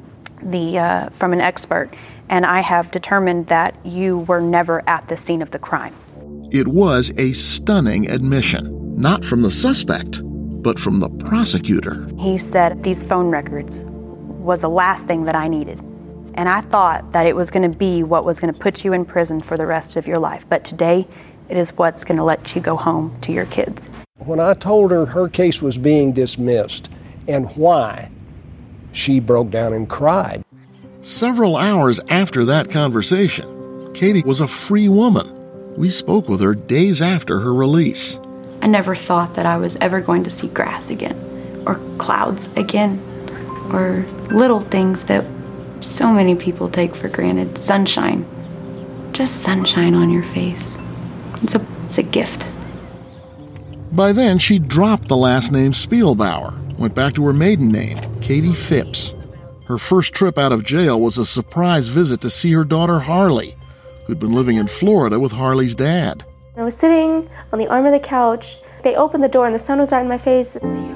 an expert, and I have determined that you were never at the scene of the crime. It was a stunning admission, not from the suspect, but from the prosecutor. He said these phone records was the last thing that I needed. And I thought that it was going to be what was going to put you in prison for the rest of your life. But today, it is what's going to let you go home to your kids. When I told her her case was being dismissed and why, she broke down and cried. Several hours after that conversation, Katie was a free woman. We spoke with her days after her release. I never thought that I was ever going to see grass again, or clouds again, or little things that so many people take for granted. Sunshine. Just sunshine on your face. It's a gift. By then, she dropped the last name Spielbauer, went back to her maiden name, Katie Phipps. Her first trip out of jail was a surprise visit to see her daughter Harley, who'd been living in Florida with Harley's dad. I was sitting on the arm of the couch. They opened the door and the sun was right in my face.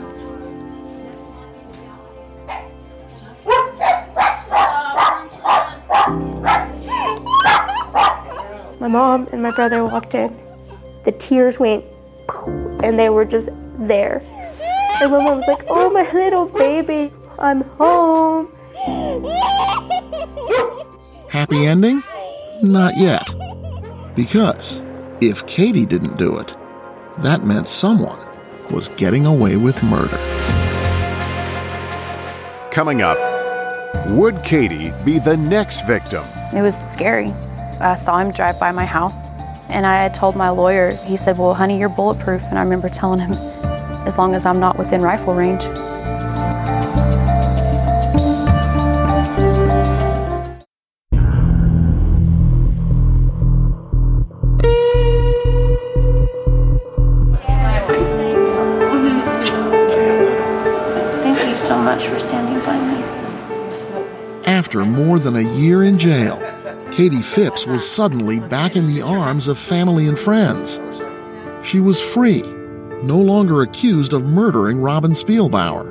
My mom and my brother walked in. The tears went, and they were just there. And my mom was like, "Oh, my little baby, I'm home." Happy ending? Not yet. Because if Katie didn't do it, that meant someone was getting away with murder. Coming up, would Katie be the next victim? It was scary. I saw him drive by my house, and I had told my lawyers. He said, "Well, honey, you're bulletproof." And I remember telling him, as long as I'm not within rifle range. Thank you so much for standing by me. After more than a year in jail, Katie Phipps was suddenly back in the arms of family and friends. She was free, no longer accused of murdering Robin Spielbauer.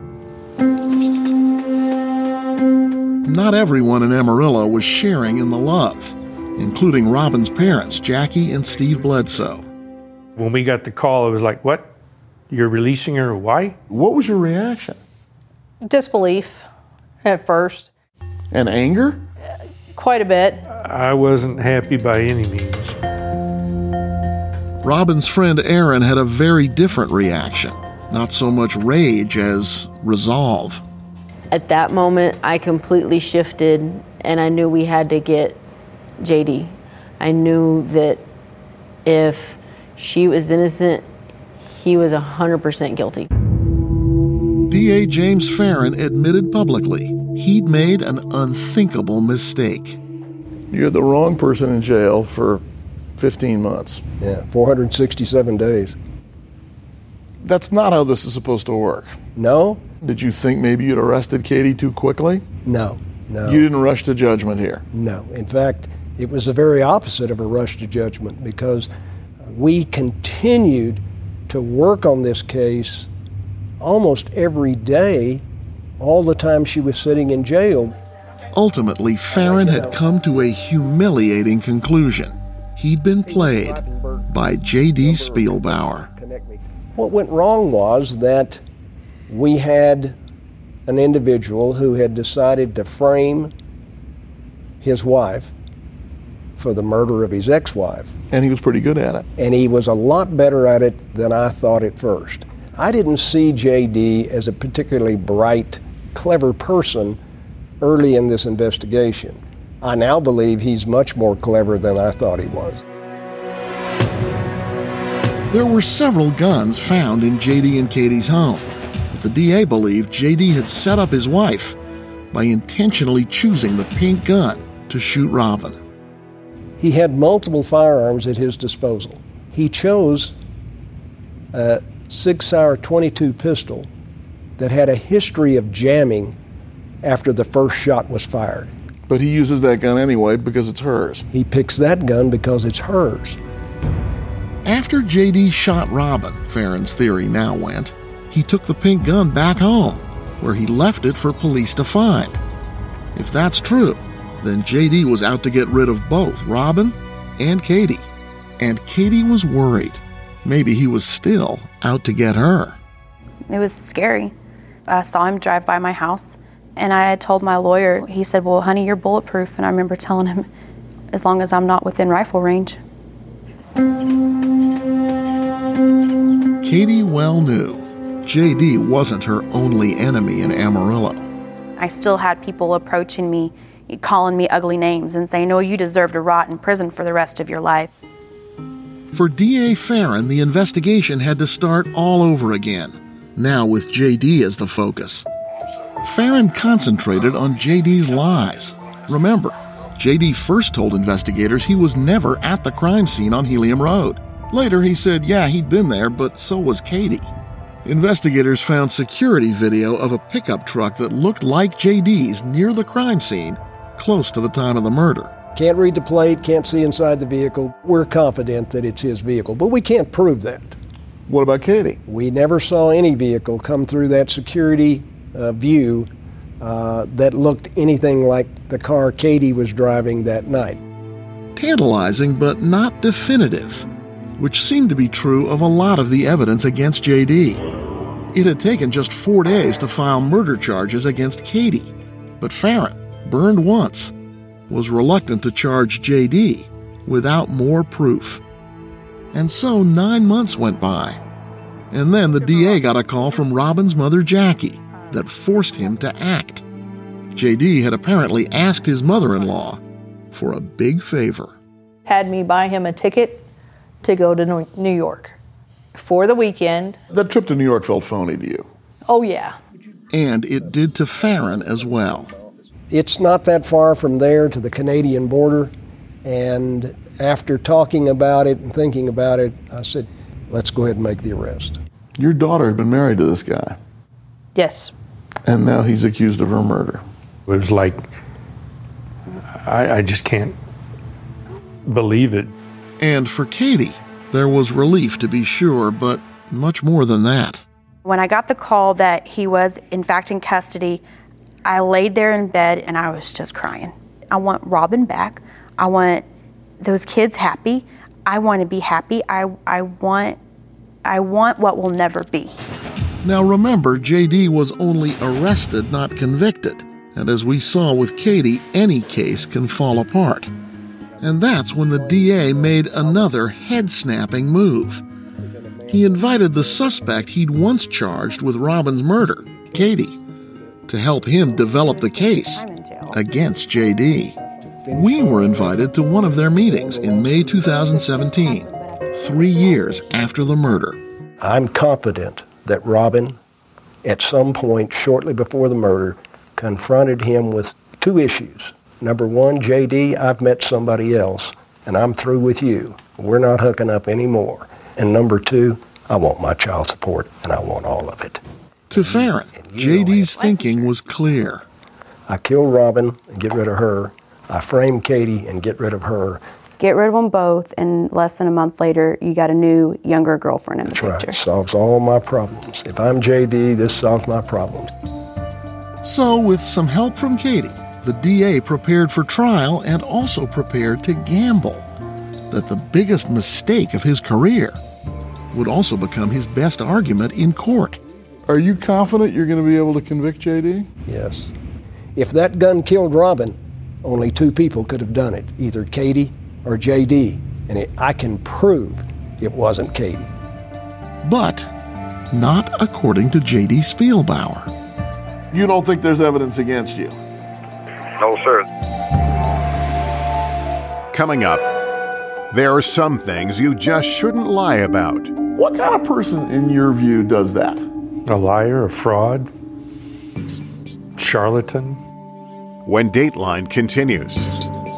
Not everyone in Amarillo was sharing in the love, including Robin's parents, Jackie and Steve Bledsoe. When we got the call, it was like, what? You're releasing her? Why? What was your reaction? Disbelief at first. And anger? Quite a bit. I wasn't happy by any means. Robin's friend Aaron had a very different reaction. Not so much rage as resolve. At that moment, I completely shifted, and I knew we had to get JD. I knew that if she was innocent, he was 100% guilty. DA James Farron admitted publicly he'd made an unthinkable mistake. You had the wrong person in jail for 15 months. Yeah, 467 days. That's not how this is supposed to work. No. Did you think maybe you'd arrested Katie too quickly? No. You didn't rush to judgment here? No. In fact, it was the very opposite of a rush to judgment, because we continued to work on this case almost every day, all the time she was sitting in jail. Ultimately, Farron had come to a humiliating conclusion. He'd been played by J.D. Spielbauer. What went wrong was that we had an individual who had decided to frame his wife for the murder of his ex-wife. And he was pretty good at it. And he was a lot better at it than I thought at first. I didn't see J.D. as a particularly bright, clever person early in this investigation. I now believe he's much more clever than I thought he was. There were several guns found in J.D. and Katie's home, but the DA believed J.D. had set up his wife by intentionally choosing the pink gun to shoot Robin. He had multiple firearms at his disposal. He chose a Sig Sauer 22 pistol that had a history of jamming after the first shot was fired. But he uses that gun anyway because it's hers. He picks that gun because it's hers. After J.D. shot Robin, Farron's theory now went, he took the pink gun back home, where he left it for police to find. If that's true, then J.D. was out to get rid of both Robin and Katie. And Katie was worried. Maybe he was still out to get her. It was scary. I saw him drive by my house, and I had told my lawyer. He said, "Well, honey, you're bulletproof." And I remember telling him, as long as I'm not within rifle range. Katie well knew J.D. wasn't her only enemy in Amarillo. I still had people approaching me, calling me ugly names and saying, "Oh, you deserve to rot in prison for the rest of your life." For DA Farron, the investigation had to start all over again, now with J.D. as the focus. Farron concentrated on J.D.'s lies. Remember, J.D. first told investigators he was never at the crime scene on Helium Road. Later, he said, yeah, he'd been there, but so was Katie. Investigators found security video of a pickup truck that looked like JD's near the crime scene, close to the time of the murder. Can't read the plate, can't see inside the vehicle. We're confident that it's his vehicle, but we can't prove that. What about Katie? We never saw any vehicle come through that security view that looked anything like the car Katie was driving that night. Tantalizing, but not definitive, which seemed to be true of a lot of the evidence against JD. It had taken just 4 days to file murder charges against Katie, but Farron, burned once, was reluctant to charge JD without more proof. And so 9 months went by, and then the DA got a call from Robin's mother, Jackie, that forced him to act. JD had apparently asked his mother-in-law for a big favor. Had me buy him a ticket to go to New York for the weekend. That trip to New York felt phony to you. Oh, yeah. And it did to Farron as well. It's not that far from there to the Canadian border, and after talking about it and thinking about it, I said, let's go ahead and make the arrest. Your daughter had been married to this guy. Yes. And now he's accused of her murder. It was like, I just can't believe it. And for Katie, there was relief to be sure, but much more than that. When I got the call that he was in fact in custody, I laid there in bed and I was just crying. I want Robin back. I want those kids happy. I want to be happy. I want what will never be. Now remember, JD was only arrested, not convicted. And as we saw with Katie, any case can fall apart. And that's when the DA made another head-snapping move. He invited the suspect he'd once charged with Robin's murder, Katie, to help him develop the case against JD. We were invited to one of their meetings in May 2017, 3 years after the murder. I'm confident that Robin, at some point shortly before the murder, confronted him with two issues. Number one, JD, I've met somebody else, and I'm through with you. We're not hooking up anymore. And number two, I want my child support, and I want all of it. To Farron, JD's thinking was clear. I kill Robin and get rid of her. I frame Katie and get rid of her. Get rid of them both, and less than a month later, you got a new, younger girlfriend in the picture. That's right. Solves all my problems. If I'm JD, this solves my problems. So, with some help from Katie, the DA prepared for trial and also prepared to gamble that the biggest mistake of his career would also become his best argument in court. Are you confident you're going to be able to convict JD? Yes. If that gun killed Robin, only two people could have done it, either Katie or JD, and I can prove it wasn't Katie. But not according to J.D. Spielbauer. You don't think there's evidence against you? No, sir. Coming up, there are some things you just shouldn't lie about. What kind of person, in your view, does that? A liar, a fraud, charlatan. When Dateline continues.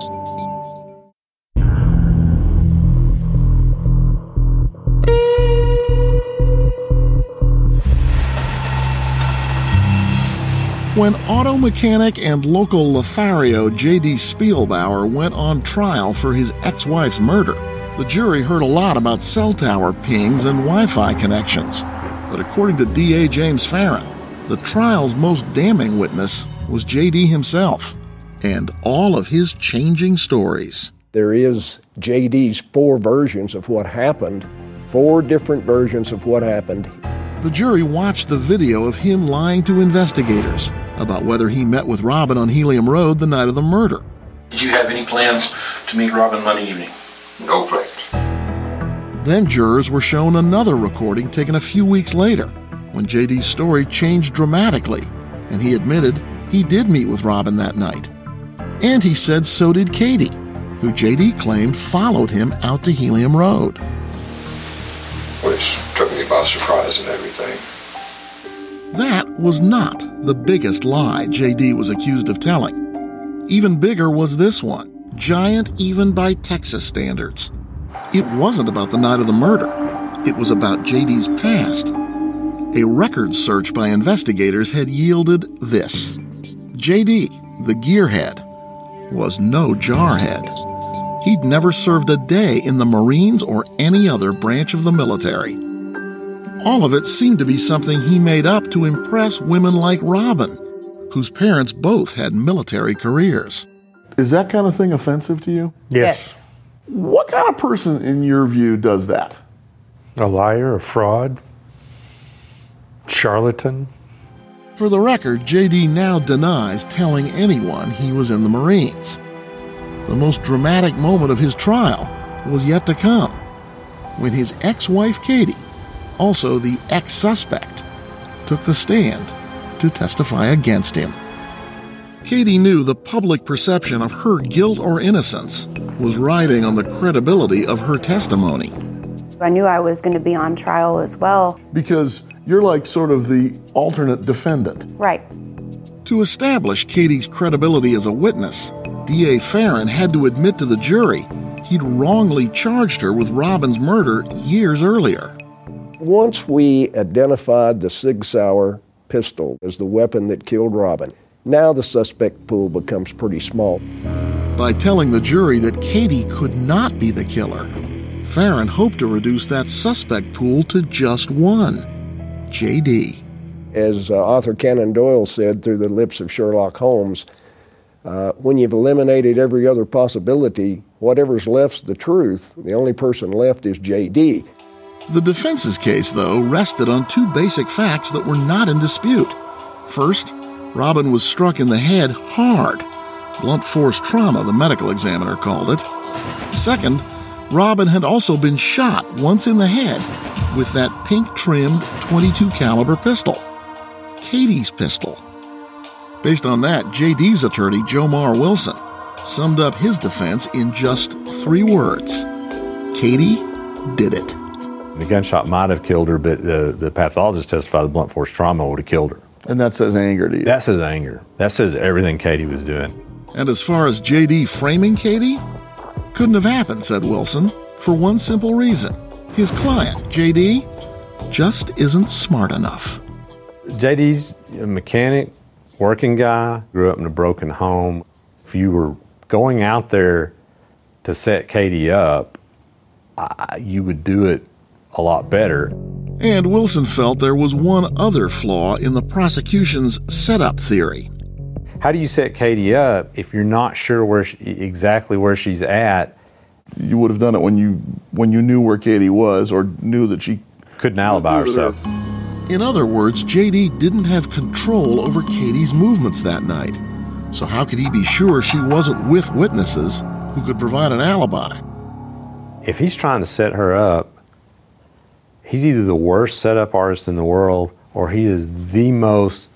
When auto mechanic and local Lothario J.D. Spielbauer went on trial for his ex-wife's murder, the jury heard a lot about cell tower pings and Wi-Fi connections. But according to D.A. James Farron, the trial's most damning witness was J.D. himself and all of his changing stories. There is J.D.'s 4 versions of what happened, 4 different versions of what happened. The jury watched the video of him lying to investigators about whether he met with Robin on Helium Road the night of the murder. Did you have any plans to meet Robin Monday evening? No plans. Then jurors were shown another recording taken a few weeks later when J.D.'s story changed dramatically and he admitted he did meet with Robin that night. And he said so did Katie, who J.D. claimed followed him out to Helium Road. Which took me by surprise and everything. That was not the biggest lie J.D. was accused of telling. Even bigger was this one, giant even by Texas standards. It wasn't about the night of the murder. It was about J.D.'s past. A record search by investigators had yielded this. J.D., the gearhead, was no jarhead. He'd never served a day in the Marines or any other branch of the military. All of it seemed to be something he made up to impress women like Robin, whose parents both had military careers. Is that kind of thing offensive to you? Yes. What kind of person, in your view, does that? A liar, a fraud, charlatan. For the record, J.D. now denies telling anyone he was in the Marines. The most dramatic moment of his trial was yet to come, when his ex-wife Katie, also the ex-suspect, took the stand to testify against him. Katie knew the public perception of her guilt or innocence was riding on the credibility of her testimony. I knew I was going to be on trial as well. Because you're like sort of the alternate defendant. Right. To establish Katie's credibility as a witness, D.A. Farron had to admit to the jury he'd wrongly charged her with Robin's murder years earlier. Once we identified the Sig Sauer pistol as the weapon that killed Robin, now the suspect pool becomes pretty small. By telling the jury that Katie could not be the killer, Farron hoped to reduce that suspect pool to just one, J.D. As Arthur Conan Doyle said through the lips of Sherlock Holmes, when you've eliminated every other possibility, whatever's left's the truth. The only person left is J.D. The defense's case, though, rested on two basic facts that were not in dispute. First, Robin was struck in the head hard. Blunt force trauma, the medical examiner called it. Second, Robin had also been shot once in the head with that pink-trimmed .22 caliber pistol, Katie's pistol. Based on that, J.D.'s attorney, Jomar Wilson, summed up his defense in just 3 words. Katie did it. The gunshot might have killed her, but the pathologist testified the blunt force trauma would have killed her. And that says anger to you? That says anger. That says everything Katie was doing. And as far as J.D. framing Katie, couldn't have happened, said Wilson, for one simple reason. His client, J.D., just isn't smart enough. J.D.'s a mechanic, working guy, grew up in a broken home. If you were going out there to set Katie up, you would do it a lot better. And Wilson felt there was one other flaw in the prosecution's setup theory. How do you set Katie up if you're not sure exactly where she's at? You would have done it when you knew where Katie was or knew that she couldn't alibi herself. In other words, J.D. didn't have control over Katie's movements that night. So how could he be sure she wasn't with witnesses who could provide an alibi? If he's trying to set her up, he's either the worst setup artist in the world or he is the most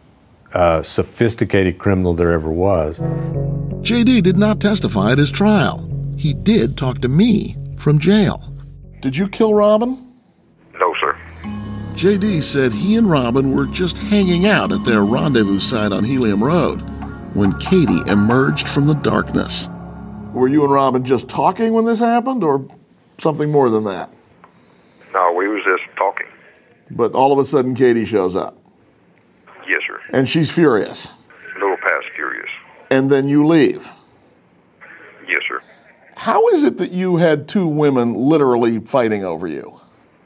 sophisticated criminal there ever was. J.D. did not testify at his trial. He did talk to me from jail. Did you kill Robin? No, sir. J.D. said he and Robin were just hanging out at their rendezvous site on Helium Road when Katie emerged from the darkness. Were you and Robin just talking when this happened, or something more than that? No, we was just talking. But all of a sudden, Katie shows up. Yes, sir. And she's furious. A little past furious. And then you leave. Yes, sir. How is it that you had 2 women literally fighting over you?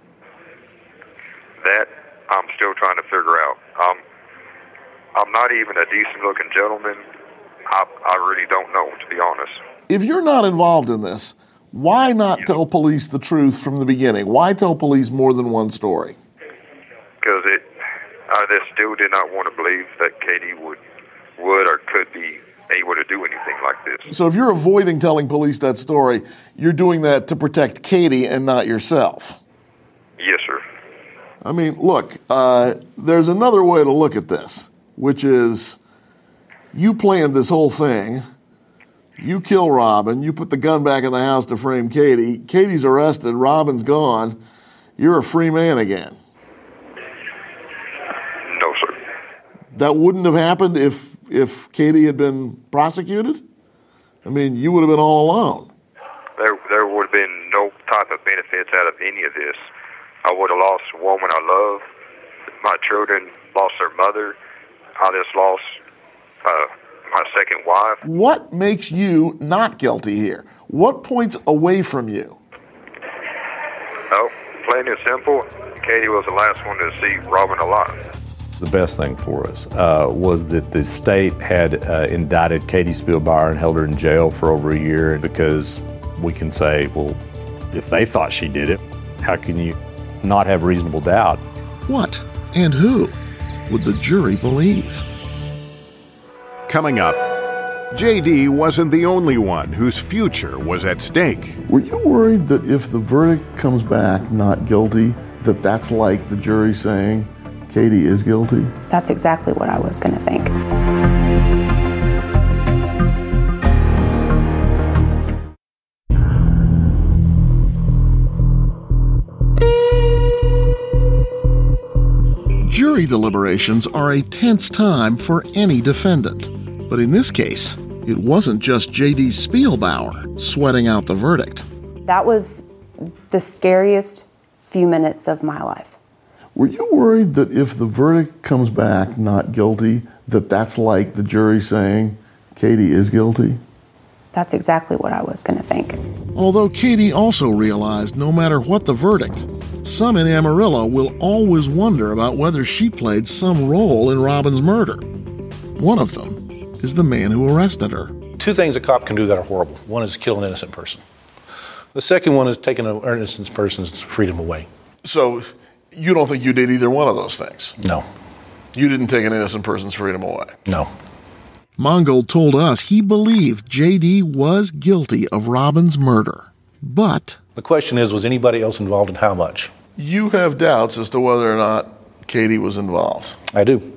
That I'm still trying to figure out. I'm not even a decent-looking gentleman. I really don't know, to be honest. If you're not involved in this, why not tell police the truth from the beginning? Why tell police more than one story? Because I just still did not want to believe that Katie would or could be able to do anything like this. So if you're avoiding telling police that story, you're doing that to protect Katie and not yourself. Yes, sir. I mean, look, there's another way to look at this, which is you planned this whole thing. You kill Robin. You put the gun back in the house to frame Katie. Katie's arrested. Robin's gone. You're a free man again. No, sir. That wouldn't have happened if Katie had been prosecuted? I mean, you would have been all alone. There would have been no type of benefits out of any of this. I would have lost a woman I love. my children lost their mother. I just lost my second wife. What makes you not guilty here? What points away from you? Oh, plain and simple, Katie was the last one to see Robin alive. The best thing for us was that the state had indicted Katie Spielbauer and held her in jail for over a year, because we can say, well, if they thought she did it, how can you not have reasonable doubt? What and who would the jury believe? Coming up, JD wasn't the only one whose future was at stake. Were you worried that if the verdict comes back not guilty, that's like the jury saying Katie is guilty? That's exactly what I was going to think. Jury deliberations are a tense time for any defendant. But in this case, it wasn't just J.D. Spielbauer sweating out the verdict. That was the scariest few minutes of my life. Were you worried that if the verdict comes back not guilty, that's like the jury saying Katie is guilty? That's exactly what I was going to think. Although Katie also realized no matter what the verdict, some in Amarillo will always wonder about whether she played some role in Robin's murder. One of them is the man who arrested her. Two things a cop can do that are horrible. One is kill an innocent person. The second one is taking an innocent person's freedom away. So you don't think you did either one of those things? No. You didn't take an innocent person's freedom away? No. Mongold told us he believed J.D. was guilty of Robin's murder, but... The question is, was anybody else involved and how much? You have doubts as to whether or not Katie was involved. I do.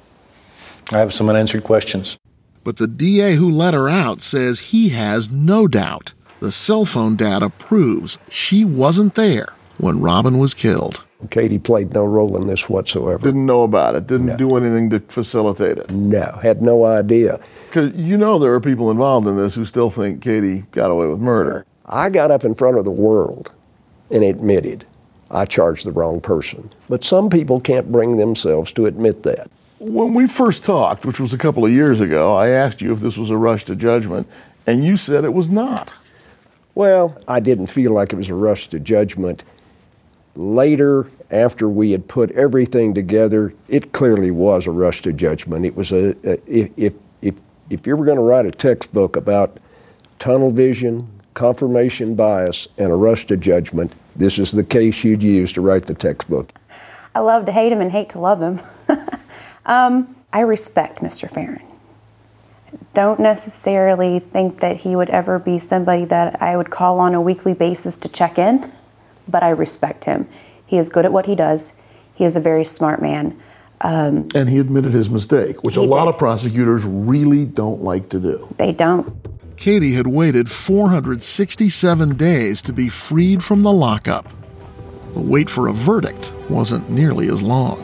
I have some unanswered questions. But the DA who let her out says he has no doubt. The cell phone data proves she wasn't there when Robin was killed. Katie played no role in this whatsoever. Didn't know about it, didn't do anything to facilitate it. No, had no idea. Because there are people involved in this who still think Katie got away with murder. I got up in front of the world and admitted I charged the wrong person. But some people can't bring themselves to admit that. When we first talked, which was a couple of years ago, I asked you if this was a rush to judgment, and you said it was not. Well, I didn't feel like it was a rush to judgment. Later, after we had put everything together, it clearly was a rush to judgment. It was if you were going to write a textbook about tunnel vision, confirmation bias, and a rush to judgment, this is the case you'd use to write the textbook. I love to hate him and hate to love him. I respect Mr. Farron. Don't necessarily think that he would ever be somebody that I would call on a weekly basis to check in, but I respect him. He is good at what he does. He is a very smart man. And he admitted his mistake, which a lot of prosecutors really don't like to do. They don't. Katie had waited 467 days to be freed from the lockup. The wait for a verdict wasn't nearly as long.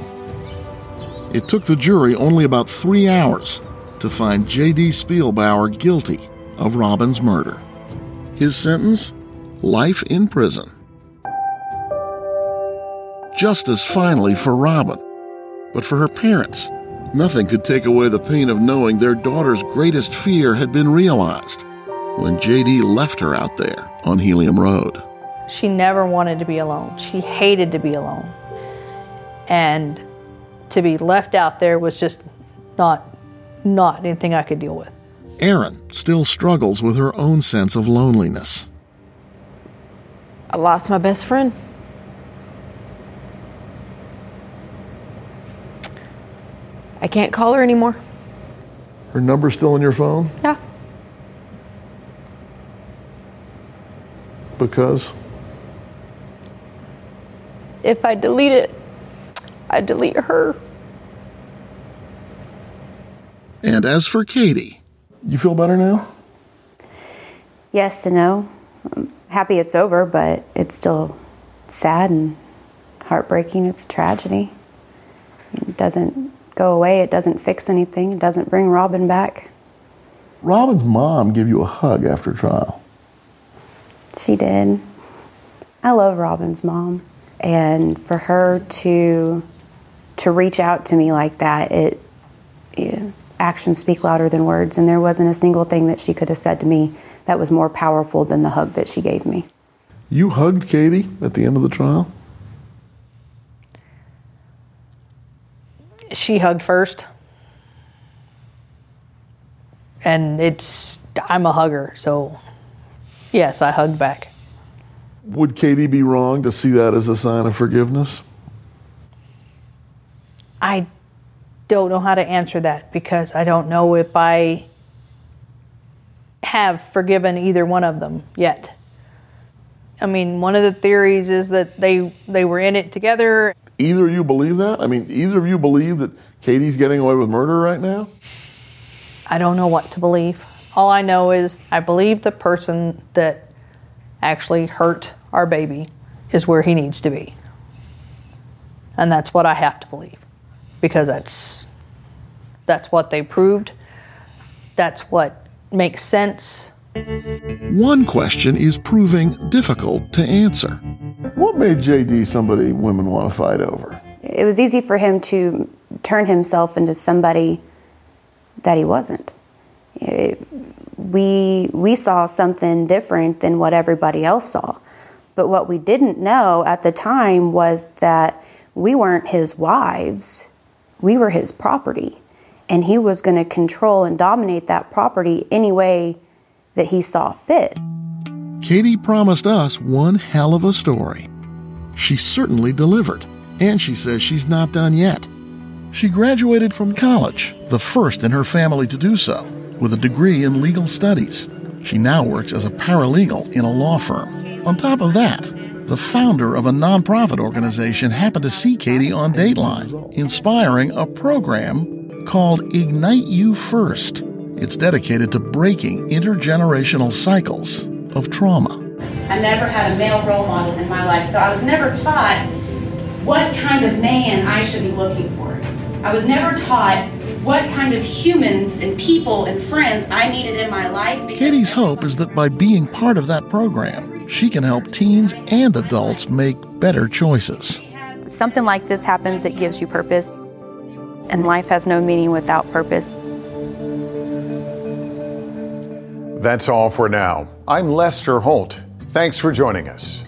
It took the jury only about 3 hours to find J.D. Spielbauer guilty of Robin's murder. His sentence? Life in prison. Justice finally for Robin. But for her parents, nothing could take away the pain of knowing their daughter's greatest fear had been realized when J.D. left her out there on Helium Road. She never wanted to be alone. She hated to be alone. And to be left out there was just not anything I could deal with. Erin still struggles with her own sense of loneliness. I lost my best friend. I can't call her anymore. Her number's still in your phone? Yeah. Because? If I delete it, I delete her. And as for Katie, you feel better now? Yes and no. I'm happy it's over, but it's still sad and heartbreaking. It's a tragedy. It doesn't go away. It doesn't fix anything. It doesn't bring Robin back. Robin's mom gave you a hug after trial. She did. I love Robin's mom. And for her to to reach out to me like that, actions speak louder than words, and there wasn't a single thing that she could have said to me that was more powerful than the hug that she gave me. You hugged Katie at the end of the trial? She hugged first. And I'm a hugger, so yes, I hugged back. Would Katie be wrong to see that as a sign of forgiveness? I don't know how to answer that because I don't know if I have forgiven either one of them yet. I mean, one of the theories is that they were in it together. Either of you believe that? I mean, either of you believe that Katie's getting away with murder right now? I don't know what to believe. All I know is I believe the person that actually hurt our baby is where he needs to be. And that's what I have to believe. Because that's what they proved. That's what makes sense. One question is proving difficult to answer. What made JD somebody women want to fight over? It was easy for him to turn himself into somebody that he wasn't. We saw something different than what everybody else saw. But what we didn't know at the time was that we weren't his wives. We were his property. And he was going to control and dominate that property any way that he saw fit. Katie promised us one hell of a story. She certainly delivered. And she says she's not done yet. She graduated from college, the first in her family to do so, with a degree in legal studies. She now works as a paralegal in a law firm. On top of that, the founder of a nonprofit organization happened to see Katie on Dateline, inspiring a program called Ignite You First. It's dedicated to breaking intergenerational cycles of trauma. I never had a male role model in my life, so I was never taught what kind of man I should be looking for. I was never taught what kind of humans and people and friends I needed in my life. Katie's hope is that by being part of that program, she can help teens and adults make better choices. Something like this happens, it gives you purpose. And life has no meaning without purpose. That's all for now. I'm Lester Holt. Thanks for joining us.